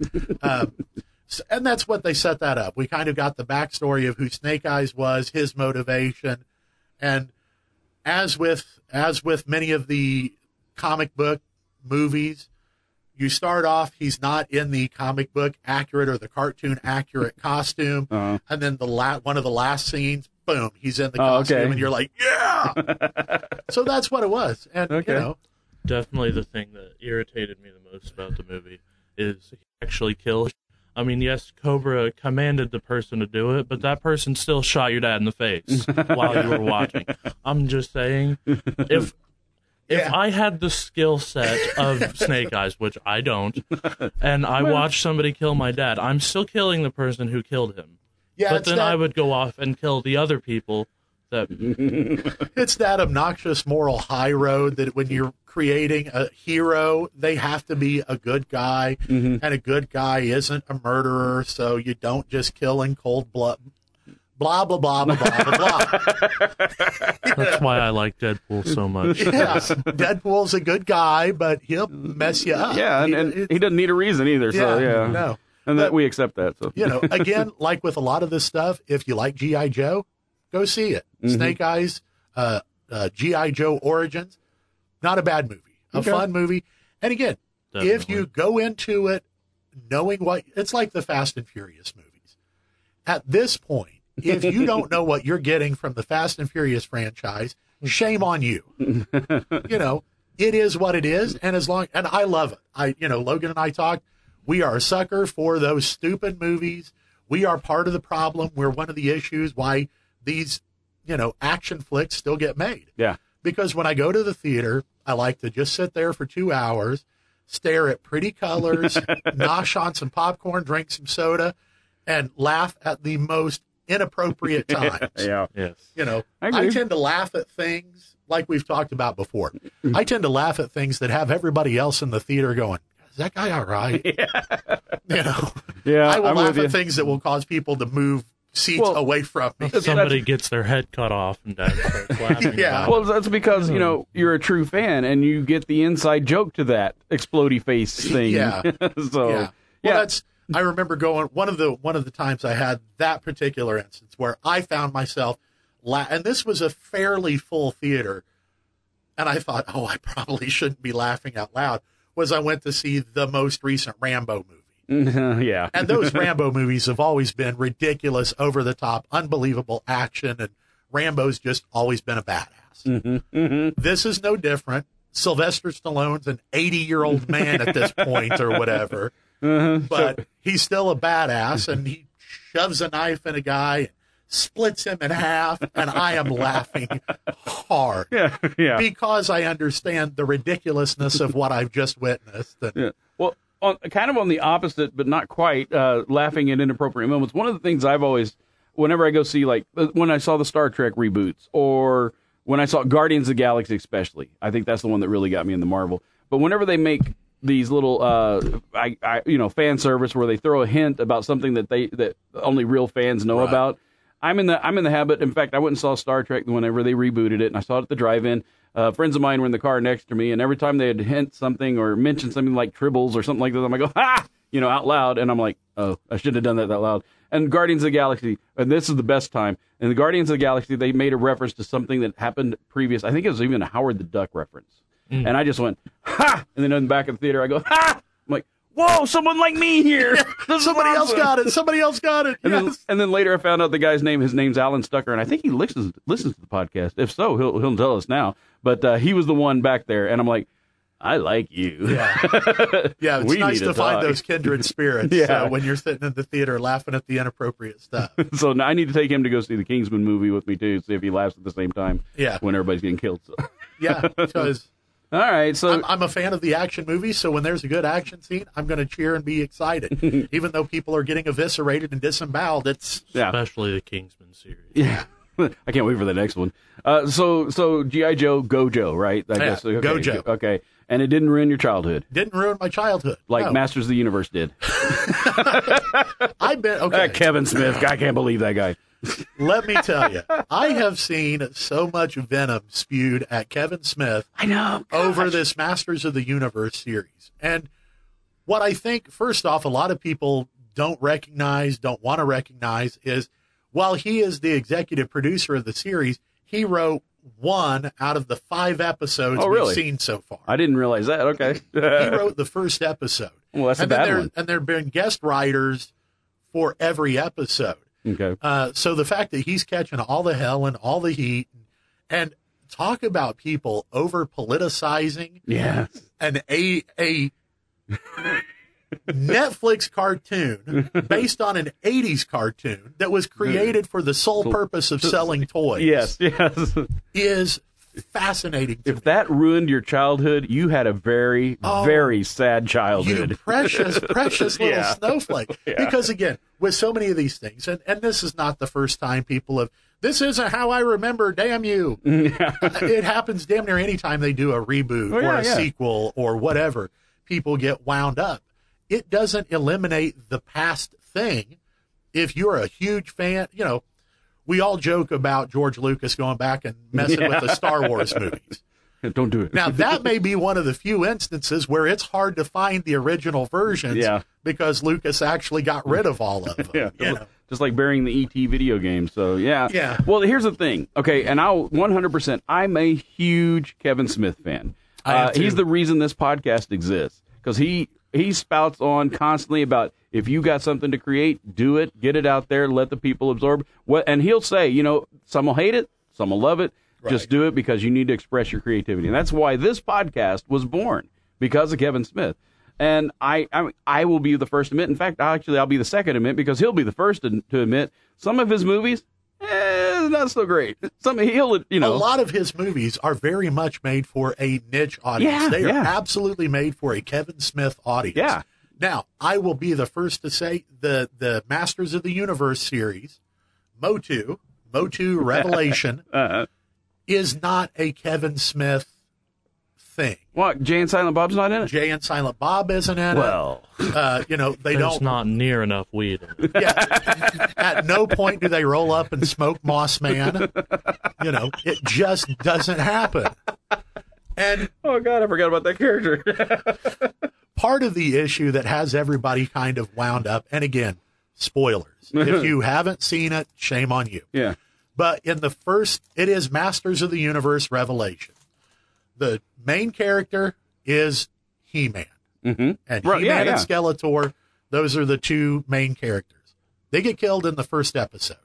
And that's what they set that up. We kind of got the backstory of who Snake Eyes was, his motivation, and as with many of the comic book movies, you start off, he's not in the comic book accurate or the cartoon accurate costume, and then one of the last scenes, boom, he's in the costume, okay. and you're like, yeah. So that's what it was, and Okay. you know, Definitely the thing that irritated me the most about the movie is he actually killed. I mean, yes, Cobra commanded the person to do it, but that person still shot your dad in the face while you were watching. I'm just saying, if I had the skill set of Snake Eyes, which I don't, and I watched somebody kill my dad, I'm still killing the person who killed him. yeah, But it's then that, I would go off and kill the other people that it's that obnoxious moral high road that when you're creating a hero, they have to be a good guy, and a good guy isn't a murderer, so you don't just kill in cold blood. Blah blah blah blah blah blah blah. That's why I like Deadpool so much. Yeah, Deadpool's a good guy, but he'll mess you up. Yeah, and he doesn't need a reason either. So yeah, no. and But- that we accept that. So You know, again, like with a lot of this stuff, if you like G.I. Joe, go see it. Snake Eyes, G.I. Joe Origins, not a bad movie, a fun movie. And again, if Definitely. you go into it knowing it's like the Fast and Furious movies. At this point, if you don't know what you're getting from the Fast and Furious franchise, shame on you. You know, it is what it is, and I love it. Logan and I talked. We are a sucker for those stupid movies. We are part of the problem. We're one of the issues why these, action flicks still get made. yeah, Because when I go to the theater, I like to just sit there for 2 hours, stare at pretty colors, nosh on some popcorn, drink some soda, and laugh at the most inappropriate times. yeah. Yes. I agree. I tend to laugh at things like we've talked about before. I tend to laugh at things that have everybody else in the theater going, is that guy all right? Yeah, I will I'm laugh with at you. things that will cause people to move seats Well, away from me. Somebody gets their head cut off and Dad starts laughing. Yeah. about Well, that's because you're a true fan and you get the inside joke to that explodey face thing. Yeah. So Yeah. Well, I remember going one of the times I had that particular instance where I found myself and this was a fairly full theater, and I thought, oh, I probably shouldn't be laughing out loud. Was I went to see the most recent Rambo movie, yeah. and those Rambo movies have always been ridiculous, over the top, unbelievable action, and Rambo's just always been a badass. This is no different. Sylvester Stallone's an 80-year-old man at this point or whatever. But he's still a badass, and he shoves a knife in a guy, splits him in half, and I am laughing hard Yeah. because I understand the ridiculousness of what I've just witnessed. And, Yeah. Well, kind of on the opposite, but not quite, laughing at inappropriate moments. One of the things I've always, whenever I go see, like, when I saw the Star Trek reboots, or when I saw Guardians of the Galaxy especially, I think that's the one that really got me in the Marvel. But whenever they make these little, fan service where they throw a hint about something that only real fans know about, I'm in the habit. In fact, I went and saw Star Trek whenever they rebooted it, and I saw it at the drive-in. Friends of mine were in the car next to me, and every time they'd hint something or mention something like Tribbles or something like that, I'm like, go, ha! Out loud, and I'm like, oh, I shouldn't have done that loud. And Guardians of the Galaxy, and this is the best time, in the Guardians of the Galaxy, they made a reference to something that happened previous. I think it was even a Howard the Duck reference. And I just went, ha! And then in the back of the theater, I go, ha! I'm like, whoa, someone like me here. somebody else got it. Somebody else got it. And then later I found out the guy's name, his name's Alan Stucker, and I think he listens to the podcast. If so, he'll tell us now. But he was the one back there, and I'm like, I like you. Yeah, it's We nice need to to find talk. those kindred spirits when you're sitting in the theater laughing at the inappropriate stuff. So now I need to take him to go see the Kingsman movie with me, too, see if he laughs at the same time Yeah. when everybody's getting killed. So. Yeah, because All right, so I'm a fan of the action movies, so when there's a good action scene, I'm going to cheer and be excited. Even though people are getting eviscerated and disemboweled, it's... yeah. Especially the Kingsman series. Yeah. I can't wait for the next one. So G.I. Joe, Gojo, right? I guess. Okay, Gojo. Okay. And it didn't ruin your childhood Didn't ruin my childhood. like No. Masters of the Universe did. I've been... Okay. Kevin Smith. I can't believe that guy. Let me tell you, I have seen so much venom spewed at Kevin Smith I know. over this Masters of the Universe series. And what I think, first off, a lot of people don't want to recognize is while he is the executive producer of the series, he wrote 1 out of the 5 episodes really? we've seen so far. I didn't realize that. Okay. He wrote the first episode. Well, that's a and then bad one. And there have been guest writers for every episode. Okay. So the fact that he's catching all the hell and all the heat, and talk about people over politicizing Yeah. a Netflix cartoon based on an 80s cartoon that was created for the sole purpose of selling toys. Yes. Is fascinating to me. If that ruined your childhood, you had a very, very sad You childhood. precious little Yeah. snowflake. Yeah. Because again, with so many of these things, and this is not the first time people have, this isn't how I remember, damn you. It happens damn near any time they do a reboot or a sequel or whatever. People get wound up. It doesn't eliminate the past thing. If you're a huge fan, we all joke about George Lucas going back and messing with the Star Wars movies. Don't do it. Now, that may be one of the few instances where it's hard to find the original versions because Lucas actually got rid of all of them. Just like burying the E.T. video game. So, yeah. Yeah. Well, here's the thing. Okay, and I'll 100%, I'm a huge Kevin Smith fan. I am too. He's the reason this podcast exists. Because he spouts on constantly about if you got something to create, do it, get it out there, let the people absorb. And he'll say, some will hate it, some will love it. Just do it because you need to express your creativity. And that's why this podcast was born, because of Kevin Smith. And I will be the first to admit. In fact, I'll be the second to admit because he'll be the first to admit some of his movies, not so great. A lot of his movies are very much made for a niche audience. Yeah, they are absolutely made for a Kevin Smith audience. Yeah. Now, I will be the first to say the Masters of the Universe series, Motu Revelation, is not a Kevin Smith thing. What, Jay and Silent Bob's not in it? Jay and Silent Bob isn't in Well, it. They There's don't. not near enough weed in it. Yeah. At no point do they roll up and smoke Moss Man. It just doesn't happen. And oh God, I forgot about that character. part of the issue that has everybody kind of wound up, and again, spoilers. If you haven't seen it, shame on you. Yeah. But in the first, it is Masters of the Universe Revelation. The main character is He-Man. Mm-hmm. And He-Man and Skeletor, those are the two main characters. They get killed in the first episode.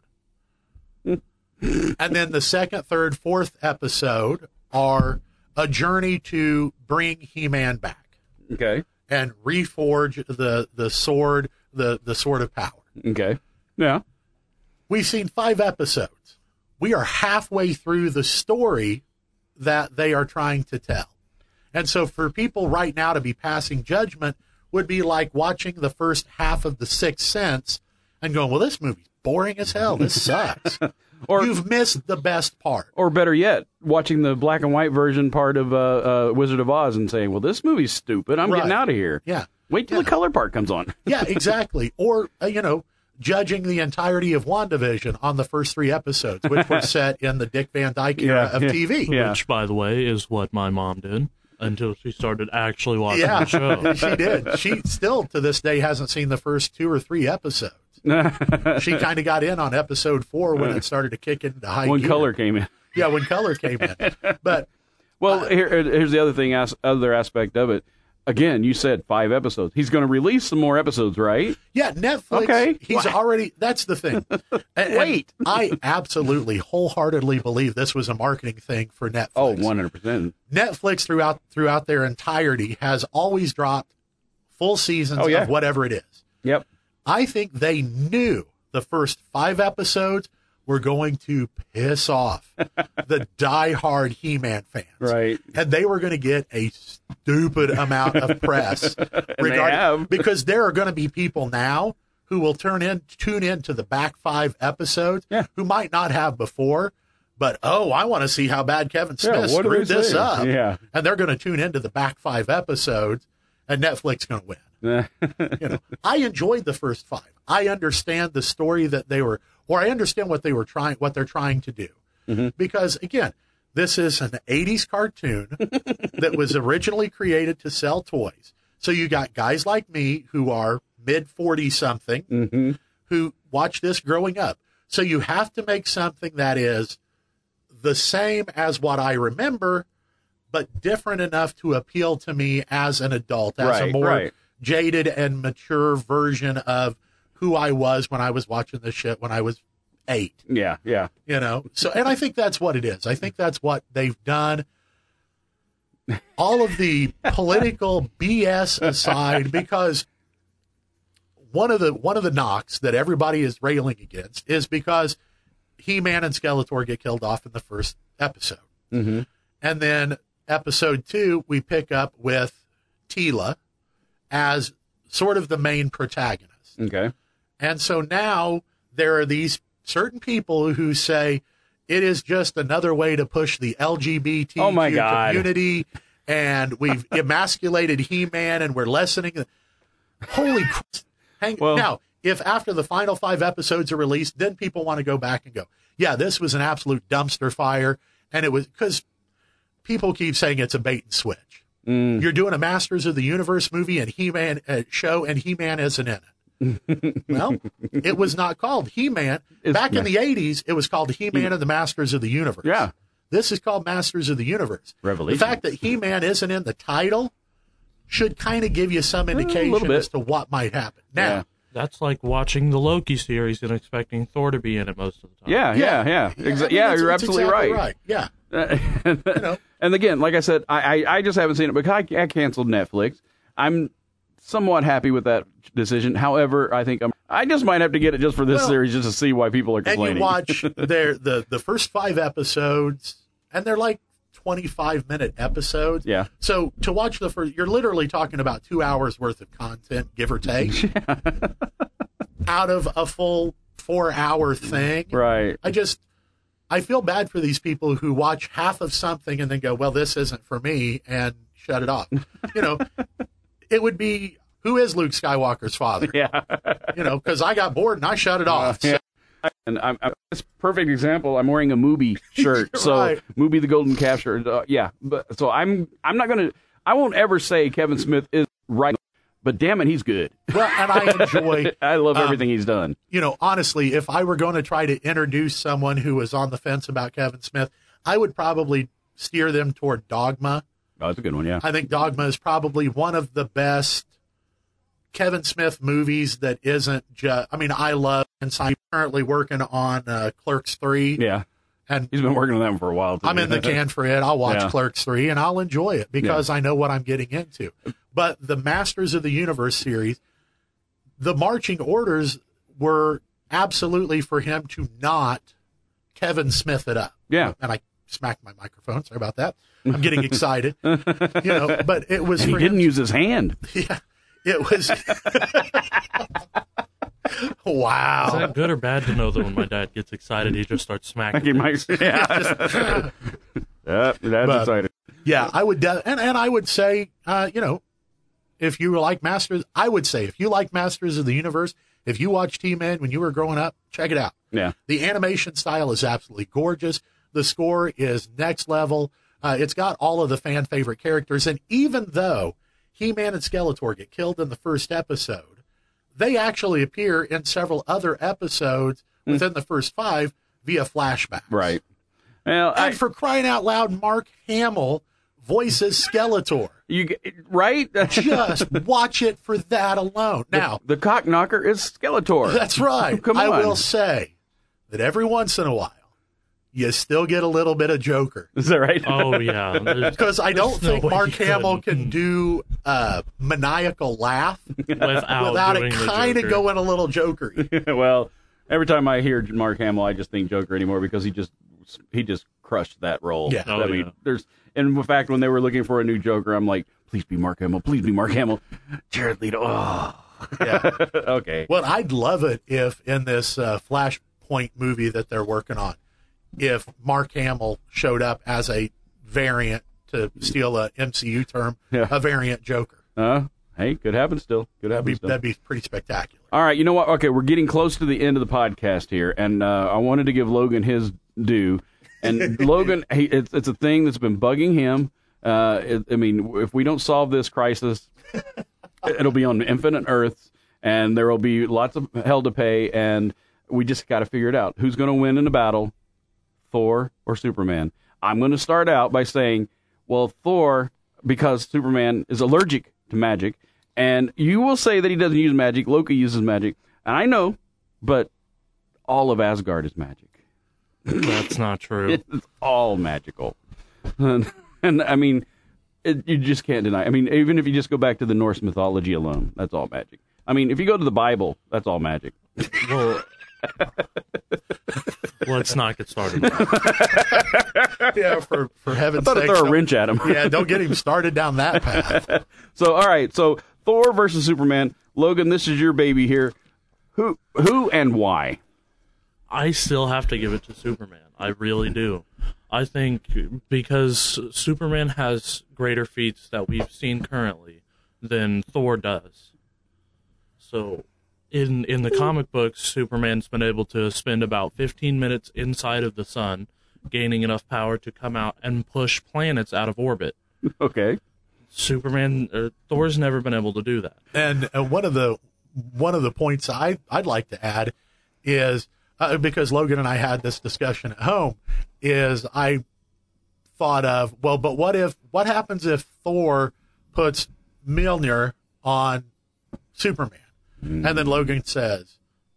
And then the second, third, fourth episode are a journey to bring He-Man back. Okay. And reforge the sword, the sword of power. Okay. Yeah. We've seen 5 episodes. We are halfway through the story that they are trying to tell. And so for people right now to be passing judgment would be like watching the first half of The Sixth Sense and going, well, this movie's boring as hell. This sucks. Or you've missed the best part. Or better yet, watching the black and white version part of Wizard of Oz and saying, well, this movie's stupid. I'm getting out of here. Yeah. Wait till the color part comes on. Yeah, exactly. Or, judging the entirety of WandaVision on the first 3 episodes, which were set in the Dick Van Dyke era of TV. Yeah. Which, by the way, is what my mom did until she started actually watching the show. She did. She still, to this day, hasn't seen the first 2 or 3 episodes. She kind of got in on episode 4 when it started to kick into high gear. When color came in. Yeah, when color came in. But here's the other thing, other aspect of it. Again, you said 5 episodes. He's going to release some more episodes, right? Yeah, Netflix. Okay. He's already. That's the thing. Wait. And I absolutely, wholeheartedly believe this was a marketing thing for Netflix. Oh, 100%. Netflix throughout their entirety has always dropped full seasons of whatever it is. Yep. I think they knew the first 5 episodes were going to piss off the diehard He-Man fans. Right. And they were going to get a stupid amount of press because there are going to be people now who will tune in to the back 5 episodes who might not have before, but I want to see how bad Kevin Smith screwed this up. Yeah. And they're going to tune into the back 5 episodes, and Netflix is going to win. I enjoyed the first 5. I understand the story that I understand what they're trying to do. Mm-hmm. Because again, this is an 80s cartoon that was originally created to sell toys. So you got guys like me who are mid 40 something who watch this growing up. So you have to make something that is the same as what I remember, but different enough to appeal to me as an adult, as a more jaded and mature version of who I was when I was watching this shit when I was 8. Yeah. So, and I think that's what it is. I think that's what they've done. All of the political BS aside, because one of the knocks that everybody is railing against is because He-Man and Skeletor get killed off in the first episode. Mm-hmm. And then episode 2, we pick up with Teela as sort of the main protagonist. Okay. And so now there are these certain people who say it is just another way to push the LGBT community, and we've emasculated He-Man, and we're lessening. Holy Christ. Now, if after the final 5 episodes are released, then people want to go back and go, yeah, this was an absolute dumpster fire, and it was because people keep saying it's a bait and switch. You're doing a Masters of the Universe movie and He-Man show, and He-Man isn't in it. Well, it was not called He-Man. Back in the 80s, it was called He-Man and the Masters of the Universe. Yeah. This is called Masters of the Universe. Revelation. The fact that He-Man isn't in the title should kind of give you some indication as to what might happen. Now, that's like watching the Loki series and expecting Thor to be in it most of the time. Yeah. You're absolutely exactly right. Yeah. And again, like I said, I just haven't seen it because I canceled Netflix. I'm somewhat happy with that decision. However, I think I just might have to get it just for this series just to see why people are complaining. And you watch the first 5 episodes, and they're like 25-minute episodes. Yeah. So to watch the first, you're literally talking about 2 hours worth of content, give or take, out of a full 4-hour thing. Right. I feel bad for these people who watch half of something and then go, well, this isn't for me, and shut it off. It would be, who is Luke Skywalker's father? Yeah. Because I got bored and I shut it off. So. And it's a perfect example. I'm wearing a Mubi shirt, so Mubi the Golden Calf shirt. But so I'm not gonna. I won't ever say Kevin Smith is right, but damn it, he's good. Well, and I enjoy. I love everything he's done. Honestly, if I were going to try to introduce someone who was on the fence about Kevin Smith, I would probably steer them toward Dogma. Oh, that's a good one. Yeah, I think Dogma is probably one of the best Kevin Smith movies that isn't just. I mean, I love. And so I'm currently working on Clerks 3. Yeah. And he's been working on that one for a while, too. I'm in the can for it. I'll watch Clerks 3, and I'll enjoy it because I know what I'm getting into. But the Masters of the Universe series, the marching orders were absolutely for him to not Kevin Smith it up. Yeah. And I smacked my microphone. Sorry about that. I'm getting excited. But it was And he for didn't him. use his hand. Yeah. It was. Wow. Is that good or bad to know that when my dad gets excited, he just starts smacking? He might, yeah. That's But- exciting. Yeah, I would, and I would say, if you like Masters, I would say if you like Masters of the Universe, if you watched He-Man when you were growing up, check it out. Yeah. The animation style is absolutely gorgeous. The score is next level. It's got all of the fan favorite characters, and even though He-Man and Skeletor get killed in the first episode, they actually appear in several other episodes within the first 5 via flashbacks. Right. Well, And for crying out loud, Mark Hamill voices Skeletor. right? Just watch it for that alone. Now, the cock knocker is Skeletor. that's right. Come I on. will say that every once in a while, you still get a little bit of Joker. Is that right? Oh yeah, Because I don't no think way Mark you Hamill couldn't. can do a maniacal laugh without without it doing the kind of Joker. going a little jokery. Well, every time I hear Mark Hamill, I just think Joker anymore because he just crushed that role. Yeah. Oh, I mean, yeah. there's, and in fact, when they were looking for a new Joker, I'm like, please be Mark Hamill, please be Mark Hamill. Jared Leto. Oh, Yeah. okay. Well, I'd love it if in this Flashpoint movie that they're working on, if Mark Hamill showed up as a variant, to steal a MCU term, Yeah. a variant Joker. Hey, could happen still. Could happen still. That'd be pretty spectacular. All right, you know what? Okay, we're getting close to the end of the podcast here, and I wanted to give Logan his due. And Logan, it's a thing that's been bugging him. I mean, if we don't solve this crisis, it'll be on infinite Earths, and there will be lots of hell to pay, and we just got to figure it out. Who's going to win in a battle, Thor or Superman? I'm going to start out by saying, well, Thor, because Superman is allergic to magic, and you will say that he doesn't use magic. Loki uses magic, and I know, but all of Asgard is magic. That's not true. It's all magical. And I mean, you just can't deny. I mean, even if you just go back to the Norse mythology alone, that's all magic. I mean, if you go to the Bible, that's all magic. Well, let's not get started. Yeah, for heaven's I thought I'd sake. throw a wrench at him. Yeah, don't get him started down that path. So, all right. So, Thor versus Superman. Logan, this is your baby here. Who and why? I still have to give it to Superman. I really do. I think because Superman has greater feats that we've seen currently than Thor does. So, in the comic books, Superman's been able to spend about 15 minutes inside of the sun, gaining enough power to come out and push planets out of orbit. Okay. Thor's never been able to do that. And one of the points I'd like to add is because Logan and I had this discussion at home, is I thought of, well, but what happens if Thor puts Mjolnir on Superman? And then Logan says,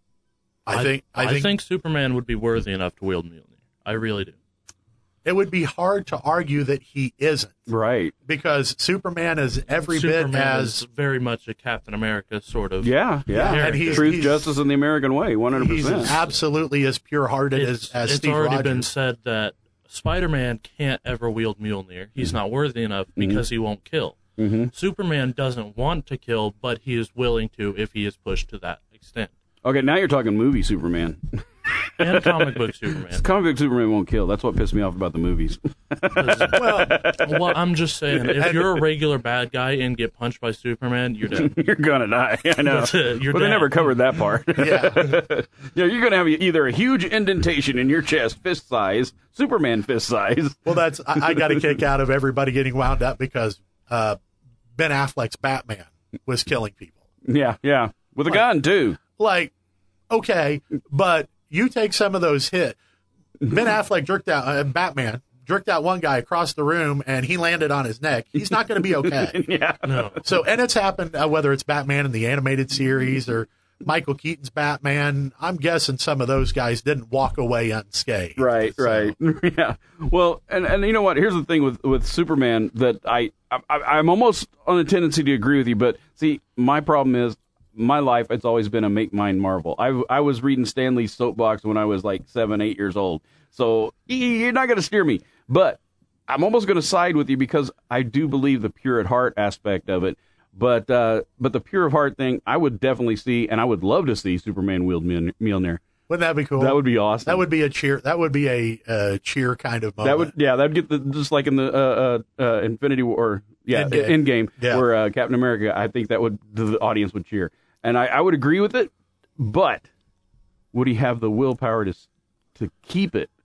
I think Superman would be worthy enough to wield Mjolnir. I really do. it would be hard to argue that he isn't, Right. because Superman is every Superman bit as is very much a Captain America sort of. Yeah. and Truth, justice, and the American way. 100%. he's absolutely as pure-hearted as It's Steve already Rogers. been said that Spider-Man can't ever wield Mjolnir. He's not worthy enough because he won't kill. Superman doesn't want to kill, but he is willing to if he is pushed to that extent. Okay, now you're talking movie Superman. And comic book Superman. Comic book Superman won't kill. That's what pissed me off about the movies. Well, I'm just saying, if you're a regular bad guy and get punched by Superman, you're dead. You're gonna die. I know. That's it. You're But they dead. never covered that part. Yeah. Yeah, you're gonna have either a huge indentation in your chest, fist size, Superman fist size. Well, I got a kick out of everybody getting wound up because Ben Affleck's Batman was killing people. Yeah, with a gun too. Like, okay, but you take some of those hits. Ben Affleck Batman jerked out one guy across the room, and he landed on his neck. He's not going to be okay. Yeah, No. So, and it's happened whether it's Batman in the animated series or Michael Keaton's Batman. I'm guessing some of those guys didn't walk away unscathed. right. Yeah. Well, and you know what? Here's the thing with Superman that I'm almost on a tendency to agree with you, but see, my problem is my life, it's always been a make mine Marvel. I was reading Stanley's Soapbox when I was like 7, 8 years old. So you're not going to steer me. But I'm almost going to side with you because I do believe the pure at heart aspect of it. But the pure of heart thing, I would definitely see, and I would love to see Superman wield Mjolnir. Wouldn't that be cool? That would be awesome. That would be a cheer. That would be a cheer kind of moment. That'd get just like in the Infinity War, Endgame, where Captain America. I think the audience would cheer, and I would agree with it. But would he have the willpower to keep it?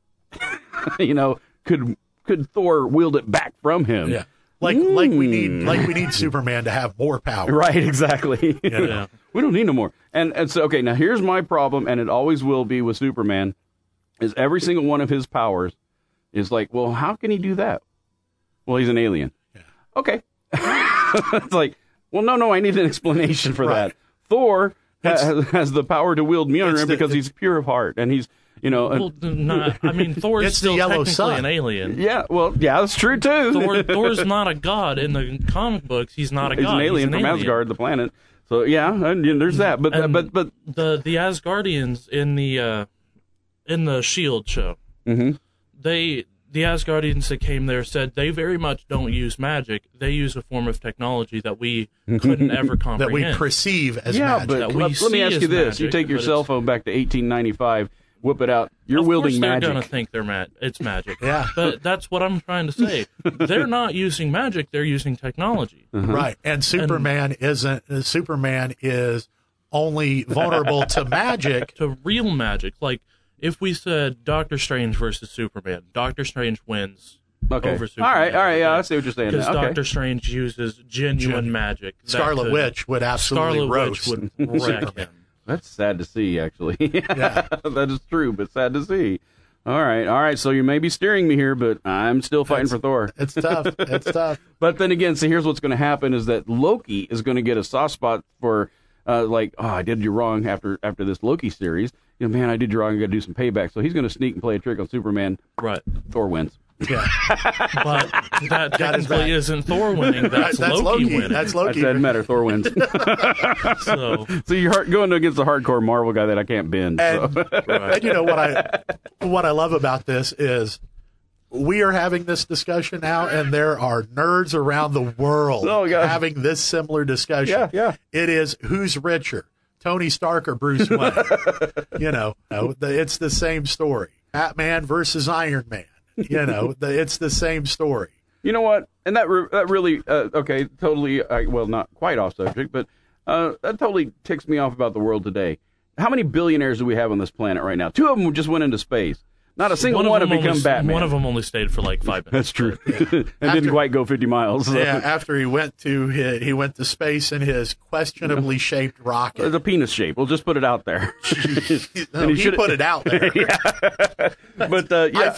Could Thor wield it back from him? Yeah. Like we need Superman to have more power. Right, exactly. Yeah. We don't need no more. And so, okay, now here's my problem, and it always will be with Superman, is every single one of his powers is like, well, how can he do that? Well, he's an alien. Yeah. Okay. It's like, well, no, I need an explanation for that. Thor has the power to wield Mjolnir because he's pure of heart, and he's, Thor is still technically an alien. Yeah, well, yeah, that's true too. Thor's not a god in the comic books. He's not a god. He's an alien from Asgard, the planet. So yeah, and there's that. But the Asgardians in the Shield show, the Asgardians that came there said they very much don't use magic. They use a form of technology that we couldn't ever comprehend. That we perceive as magic. But let me ask you this: magic, you take your cell phone back to 1895. Whip it out. You're wielding magic. They're going to think it's magic. Yeah. But that's what I'm trying to say. They're not using magic. They're using technology. Right. And Superman is only vulnerable to magic. To real magic. Like, if we said Doctor Strange versus Superman, Doctor Strange wins over Superman. All right. Yeah, I see what you're saying. Because Doctor Strange uses genuine magic. Scarlet Witch would absolutely roast. Witch would wreck him. That's sad to see, actually. Yeah. That is true, but sad to see. All right. So you may be steering me here, but I'm still fighting for Thor. It's tough. But then again, so here's what's going to happen is that Loki is going to get a soft spot for, I did you wrong after this Loki series. Man, I did you wrong. I got to do some payback. So he's going to sneak and play a trick on Superman. Right. Thor wins. Yeah. But that technically isn't Thor winning. That's Loki winning. That's Loki. That doesn't matter. Thor wins. So you're going against a hardcore Marvel guy that I can't bend. And, and what I love about this is we are having this discussion now, and there are nerds around the world having this similar discussion. Yeah. It is who's richer, Tony Stark or Bruce Wayne? It's the same story. Batman versus Iron Man. It's the same story. You know what? And that really, totally, not quite off subject, but that totally ticks me off about the world today. How many billionaires do we have on this planet right now? 2 of them just went into space. Not a single one have become Batman. One of them only stayed for like 5 minutes. That's true. And didn't quite go 50 miles. So. Yeah, after he went to space in his questionably shaped rocket. It's a penis shape. We'll just put it out there. And he put it out there. Yeah. But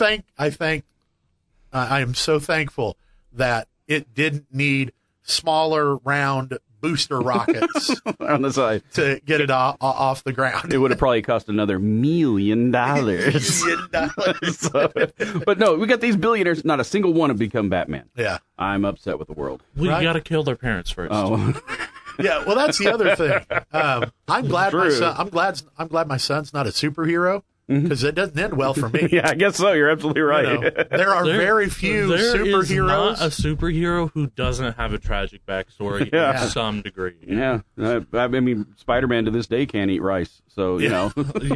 I am so thankful that it didn't need smaller round booster rockets on the side to get it off the ground. It would have probably cost another $1 million. But no, we got these billionaires. Not a single one have become Batman. Yeah, I'm upset with the world. We got to kill their parents first. Oh. Yeah, well, that's the other thing. I'm glad my son's not a superhero. Because it doesn't end well for me. Yeah, I guess so. You're absolutely right. There are very few superheroes. There is not a superhero who doesn't have a tragic backstory to some degree. Yeah. I mean, Spider-Man to this day can't eat rice. So, Yeah.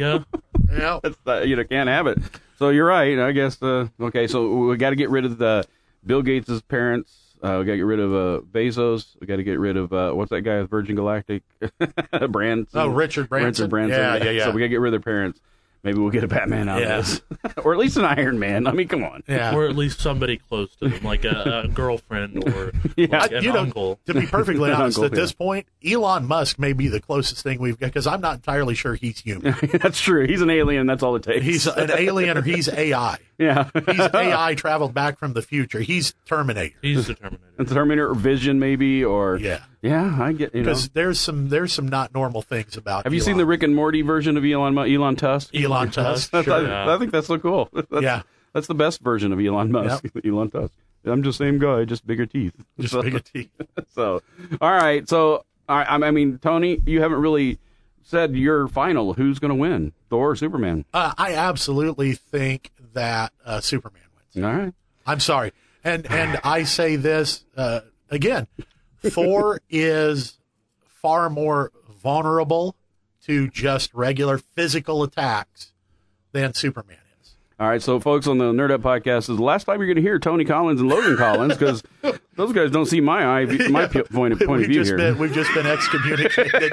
Can't have it. So you're right. I guess, so we got to get rid of Bill Gates' parents. We got to get rid of Bezos. We got to get rid of, what's that guy with Virgin Galactic? Branson. Oh, Richard Branson. Yeah. So we got to get rid of their parents. Maybe we'll get a Batman out of this. Or at least an Iron Man. I mean, come on. Yeah. Or at least somebody close to them, like a girlfriend or an uncle. To be perfectly honest, at this point, Elon Musk may be the closest thing we've got, because I'm not entirely sure he's human. That's true. He's an alien. That's all it takes. He's an alien, or he's AI. Yeah. He's AI traveled back from the future. He's Terminator. He's the Terminator. A Terminator or Vision, maybe, or... Yeah. Yeah, I get, because there's some not normal things about Have you seen the Rick and Morty version of Elon Tusk? Elon Tusk. Sure. I think that's so cool. That's the best version of Elon Musk. Yep. Elon Tusk. I'm just the same guy, just bigger teeth. Bigger teeth. So, all right. So All right, I mean, Tony, you haven't really said your final. Who's going to win, Thor or Superman? I absolutely think that Superman wins. All right. I'm sorry. And I say this again, Thor is far more vulnerable to just regular physical attacks than Superman is. All right, so folks on the Nerd Up podcast, is the last time you're going to hear Tony Collins and Logan Collins, because those guys don't see my point of view here. We've just been excommunicated.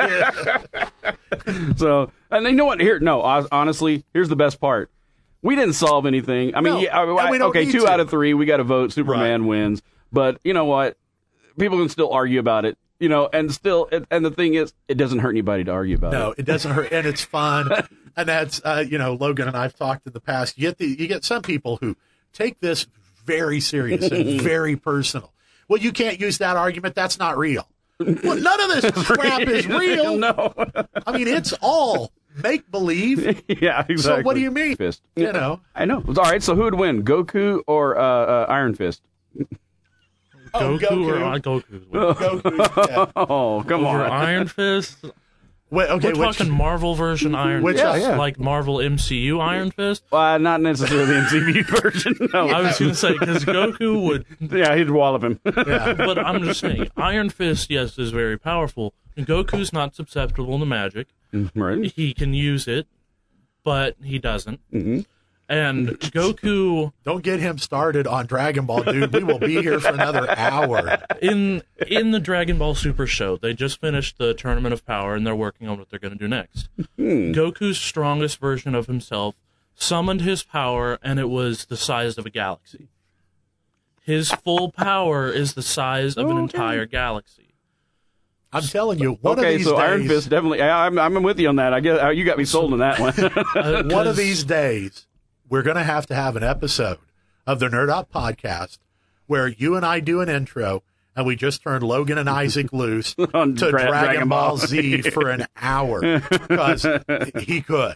So, and you know what? Here, no, honestly, here's the best part. We didn't solve anything. I mean, No, and we don't okay, need 2 to. out of 3, we got to vote. Superman wins, but you know what? People can still argue about it. You know, and the thing is, it doesn't hurt anybody to argue about it. No, it doesn't hurt, and it's fun. And that's Logan and I've talked in the past. You get some people who take this very serious and very personal. Well, you can't use that argument. That's not real. Well, none of this crap is real. No. I mean, it's all make believe. Yeah, exactly. So what do you mean? Fist. You know. I know. All right, so who would win, Goku or Iron Fist? Goku or Goku? Goku. Yeah. Oh, come Over on. Iron Fist? Wait, okay, We're talking Marvel version Iron which- Fist, yeah, yeah. like Marvel MCU Iron Fist. Not necessarily the MCU version. No. I was going to say, because Goku would, Yeah, he'd wallop him. but I'm just saying, Iron Fist, yes, is very powerful. And Goku's not susceptible to magic. Right. He can use it, but he doesn't. Mm-hmm. And Goku, Don't get him started on Dragon Ball, dude. We will be here for another hour. in the Dragon Ball Super show, they just finished the Tournament of Power, and they're working on what they're going to do next. Goku's strongest version of himself summoned his power, and it was the size of a galaxy. His full power is the size of an entire galaxy. I'm telling you, one of Okay, these so days, Iron Fist definitely. I'm with you on that. I guess you got me sold on that one. one of these days, we're going to have an episode of the Nerd Up podcast where you and I do an intro, and we just turn Logan and Isaac loose On to Dragon Ball Ball. Z for an hour because he could.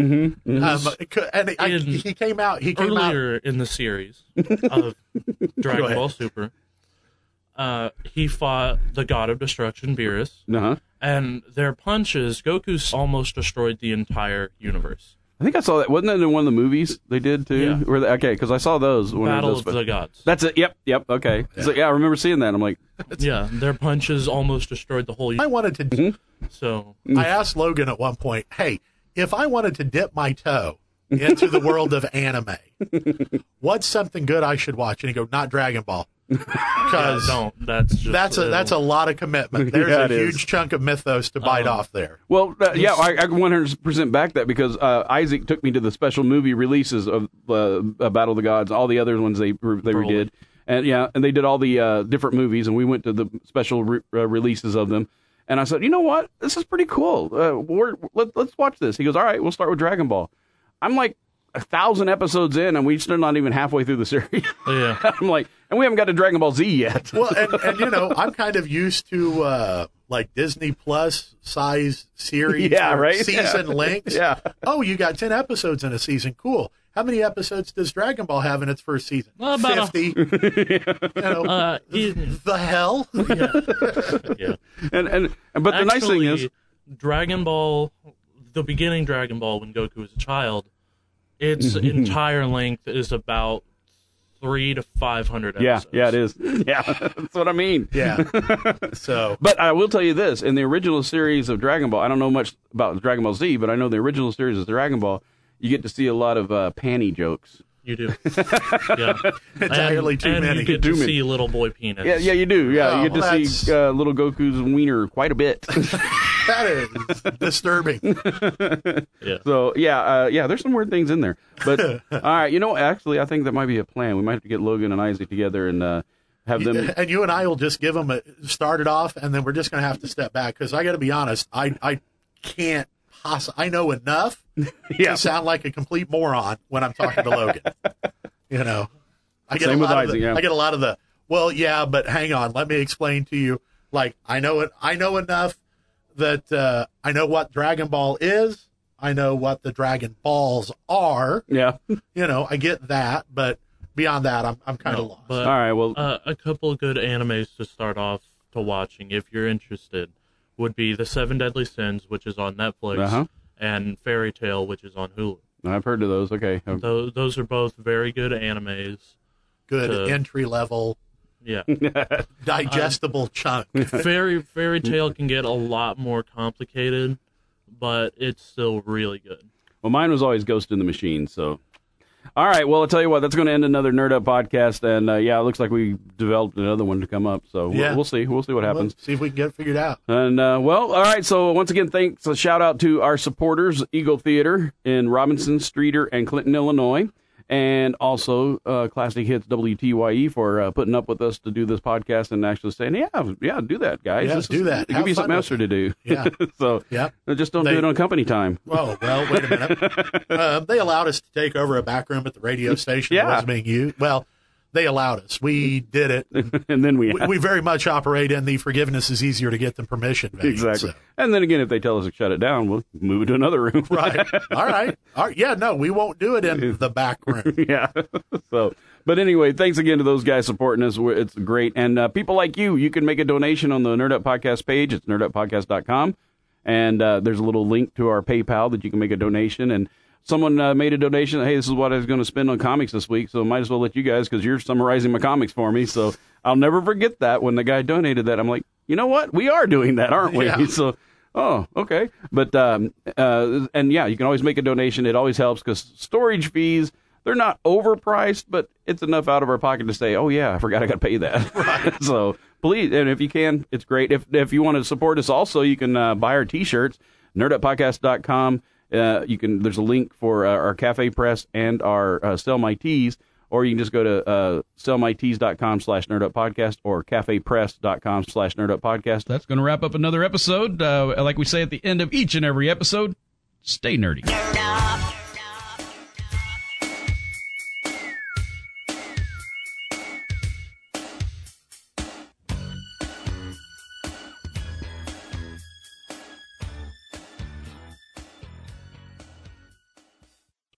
He came out. Earlier in the series of Dragon ahead. Ball Super, he fought the God of Destruction, Beerus, Uh-huh. and their punches, Goku's almost destroyed the entire universe. I think I saw that. Wasn't that in one of the movies they did too? Yeah. Okay, because I saw those. When Battle those, of the Gods. That's it. Yep. Okay. So yeah, I remember seeing that. I'm like, Yeah, their punches almost destroyed the whole I universe. wanted to. Mm-hmm. So, I asked Logan at one point, "Hey, if I wanted to dip my toe into the world of anime, what's something good I should watch?" And he goes, "Not Dragon Ball." Because don't. That's just that's a lot of commitment. There's Yeah, a it is. huge chunk of mythos to bite off there. well, yeah, I 100% back that because Isaac took me to the special movie releases of Battle of the Gods, all the other ones they redid, and they did all the different movies, and we went to the special releases of them. And I said, you know what, this is pretty cool. Let's watch this. He goes, all right, we'll start with Dragon Ball. I'm like 1,000 episodes in, and we're still not even halfway through the series. Yeah. I'm like, and we haven't got to Dragon Ball Z yet. Well, and I'm kind of used to like Disney Plus size series, Yeah, or right? season lengths. Yeah. Oh, you got 10 episodes in a season. Cool. How many episodes does Dragon Ball have in its first season? About 50. The hell? Yeah. But the nice thing is, Dragon Ball, the beginning Dragon Ball when Goku was a child, its entire length is about 300 to 500 episodes. yeah, it is. Yeah, that's what I mean. Yeah. So, But I will tell you this: in the original series of Dragon Ball, I don't know much about Dragon Ball Z, but I know the original series of Dragon Ball. You get to see a lot of panty jokes. You do. Yeah. Entirely too and many. you get Too to many. see little boy penis. Yeah, you do. Yeah, Oh, you get to well, see little Goku's wiener quite a bit. that is disturbing. Yeah. So yeah, there's some weird things in there. But all right, you know, actually, I think that might be a plan. We might have to get Logan and Isaac together and have them. And you and I will just give them start it off, and then we're just going to have to step back because I got to be honest, I can't I know enough to sound like a complete moron when I'm talking to Logan. You know, I get Same a with lot Isaac, of the, yeah. I get a lot of the, well, yeah, but hang on, let me explain to you. Like, I know enough that I know what Dragon Ball is. I know what the Dragon Balls are. Yeah. You know, I get that, but beyond that, I'm kind of lost. But All right. Well, a couple of good animes to start off to watching if you're interested would be The Seven Deadly Sins, which is on Netflix, and Fairy Tail, which is on Hulu. I've heard of those. Okay. Those are both very good animes. Good entry level, digestible chunk. Fairy Tail can get a lot more complicated, but it's still really good. Well, mine was always Ghost in the Machine, so. All right, well, I'll tell you what, that's going to end another Nerd Up podcast, and it looks like we developed another one to come up, so we'll see. We'll see what happens. See if we can get it figured out. And, all right, so once again, thanks, a shout-out to our supporters, Eagle Theater in Robinson, Streeter, and Clinton, Illinois, and also Classic Hits WTYE for putting up with us to do this podcast and actually saying, yeah, do that, guys. Yeah, do that. Give you something else to do. Yeah. So just don't do it on company time. Oh, well, wait a minute. They allowed us to take over a back room at the radio station that wasn't being used. Well, they allowed us. We did it. And then we very much operate in the forgiveness is easier to get than permission. Vein, exactly. So. And then again, if they tell us to shut it down, we'll move it to another room. Right. All right. Yeah, no, we won't do it in the back room. Yeah. But anyway, thanks again to those guys supporting us. It's great. And people like you can make a donation on the Nerd Up Podcast page. It's nerduppodcast.com. And there's a little link to our PayPal that you can make a donation. And someone made a donation. Hey, this is what I was going to spend on comics this week, so I might as well let you guys, because you're summarizing my comics for me. So I'll never forget that when the guy donated that. I'm like, you know what? We are doing that, aren't we? Yeah. So, okay. But, and yeah, you can always make a donation. It always helps because storage fees, they're not overpriced, but it's enough out of our pocket to say, oh, yeah, I forgot I got to pay that. Right. So please, and if you can, it's great. If you want to support us also, you can buy our T-shirts, nerduppodcast.com. There's a link for our Cafe Press and our Sell My Tees, or you can just go to sellmytees.com/nerduppodcast or cafepress.com/nerduppodcast. That's going to wrap up another episode. Like we say at the end of each and every episode, stay nerdy. Nerd up.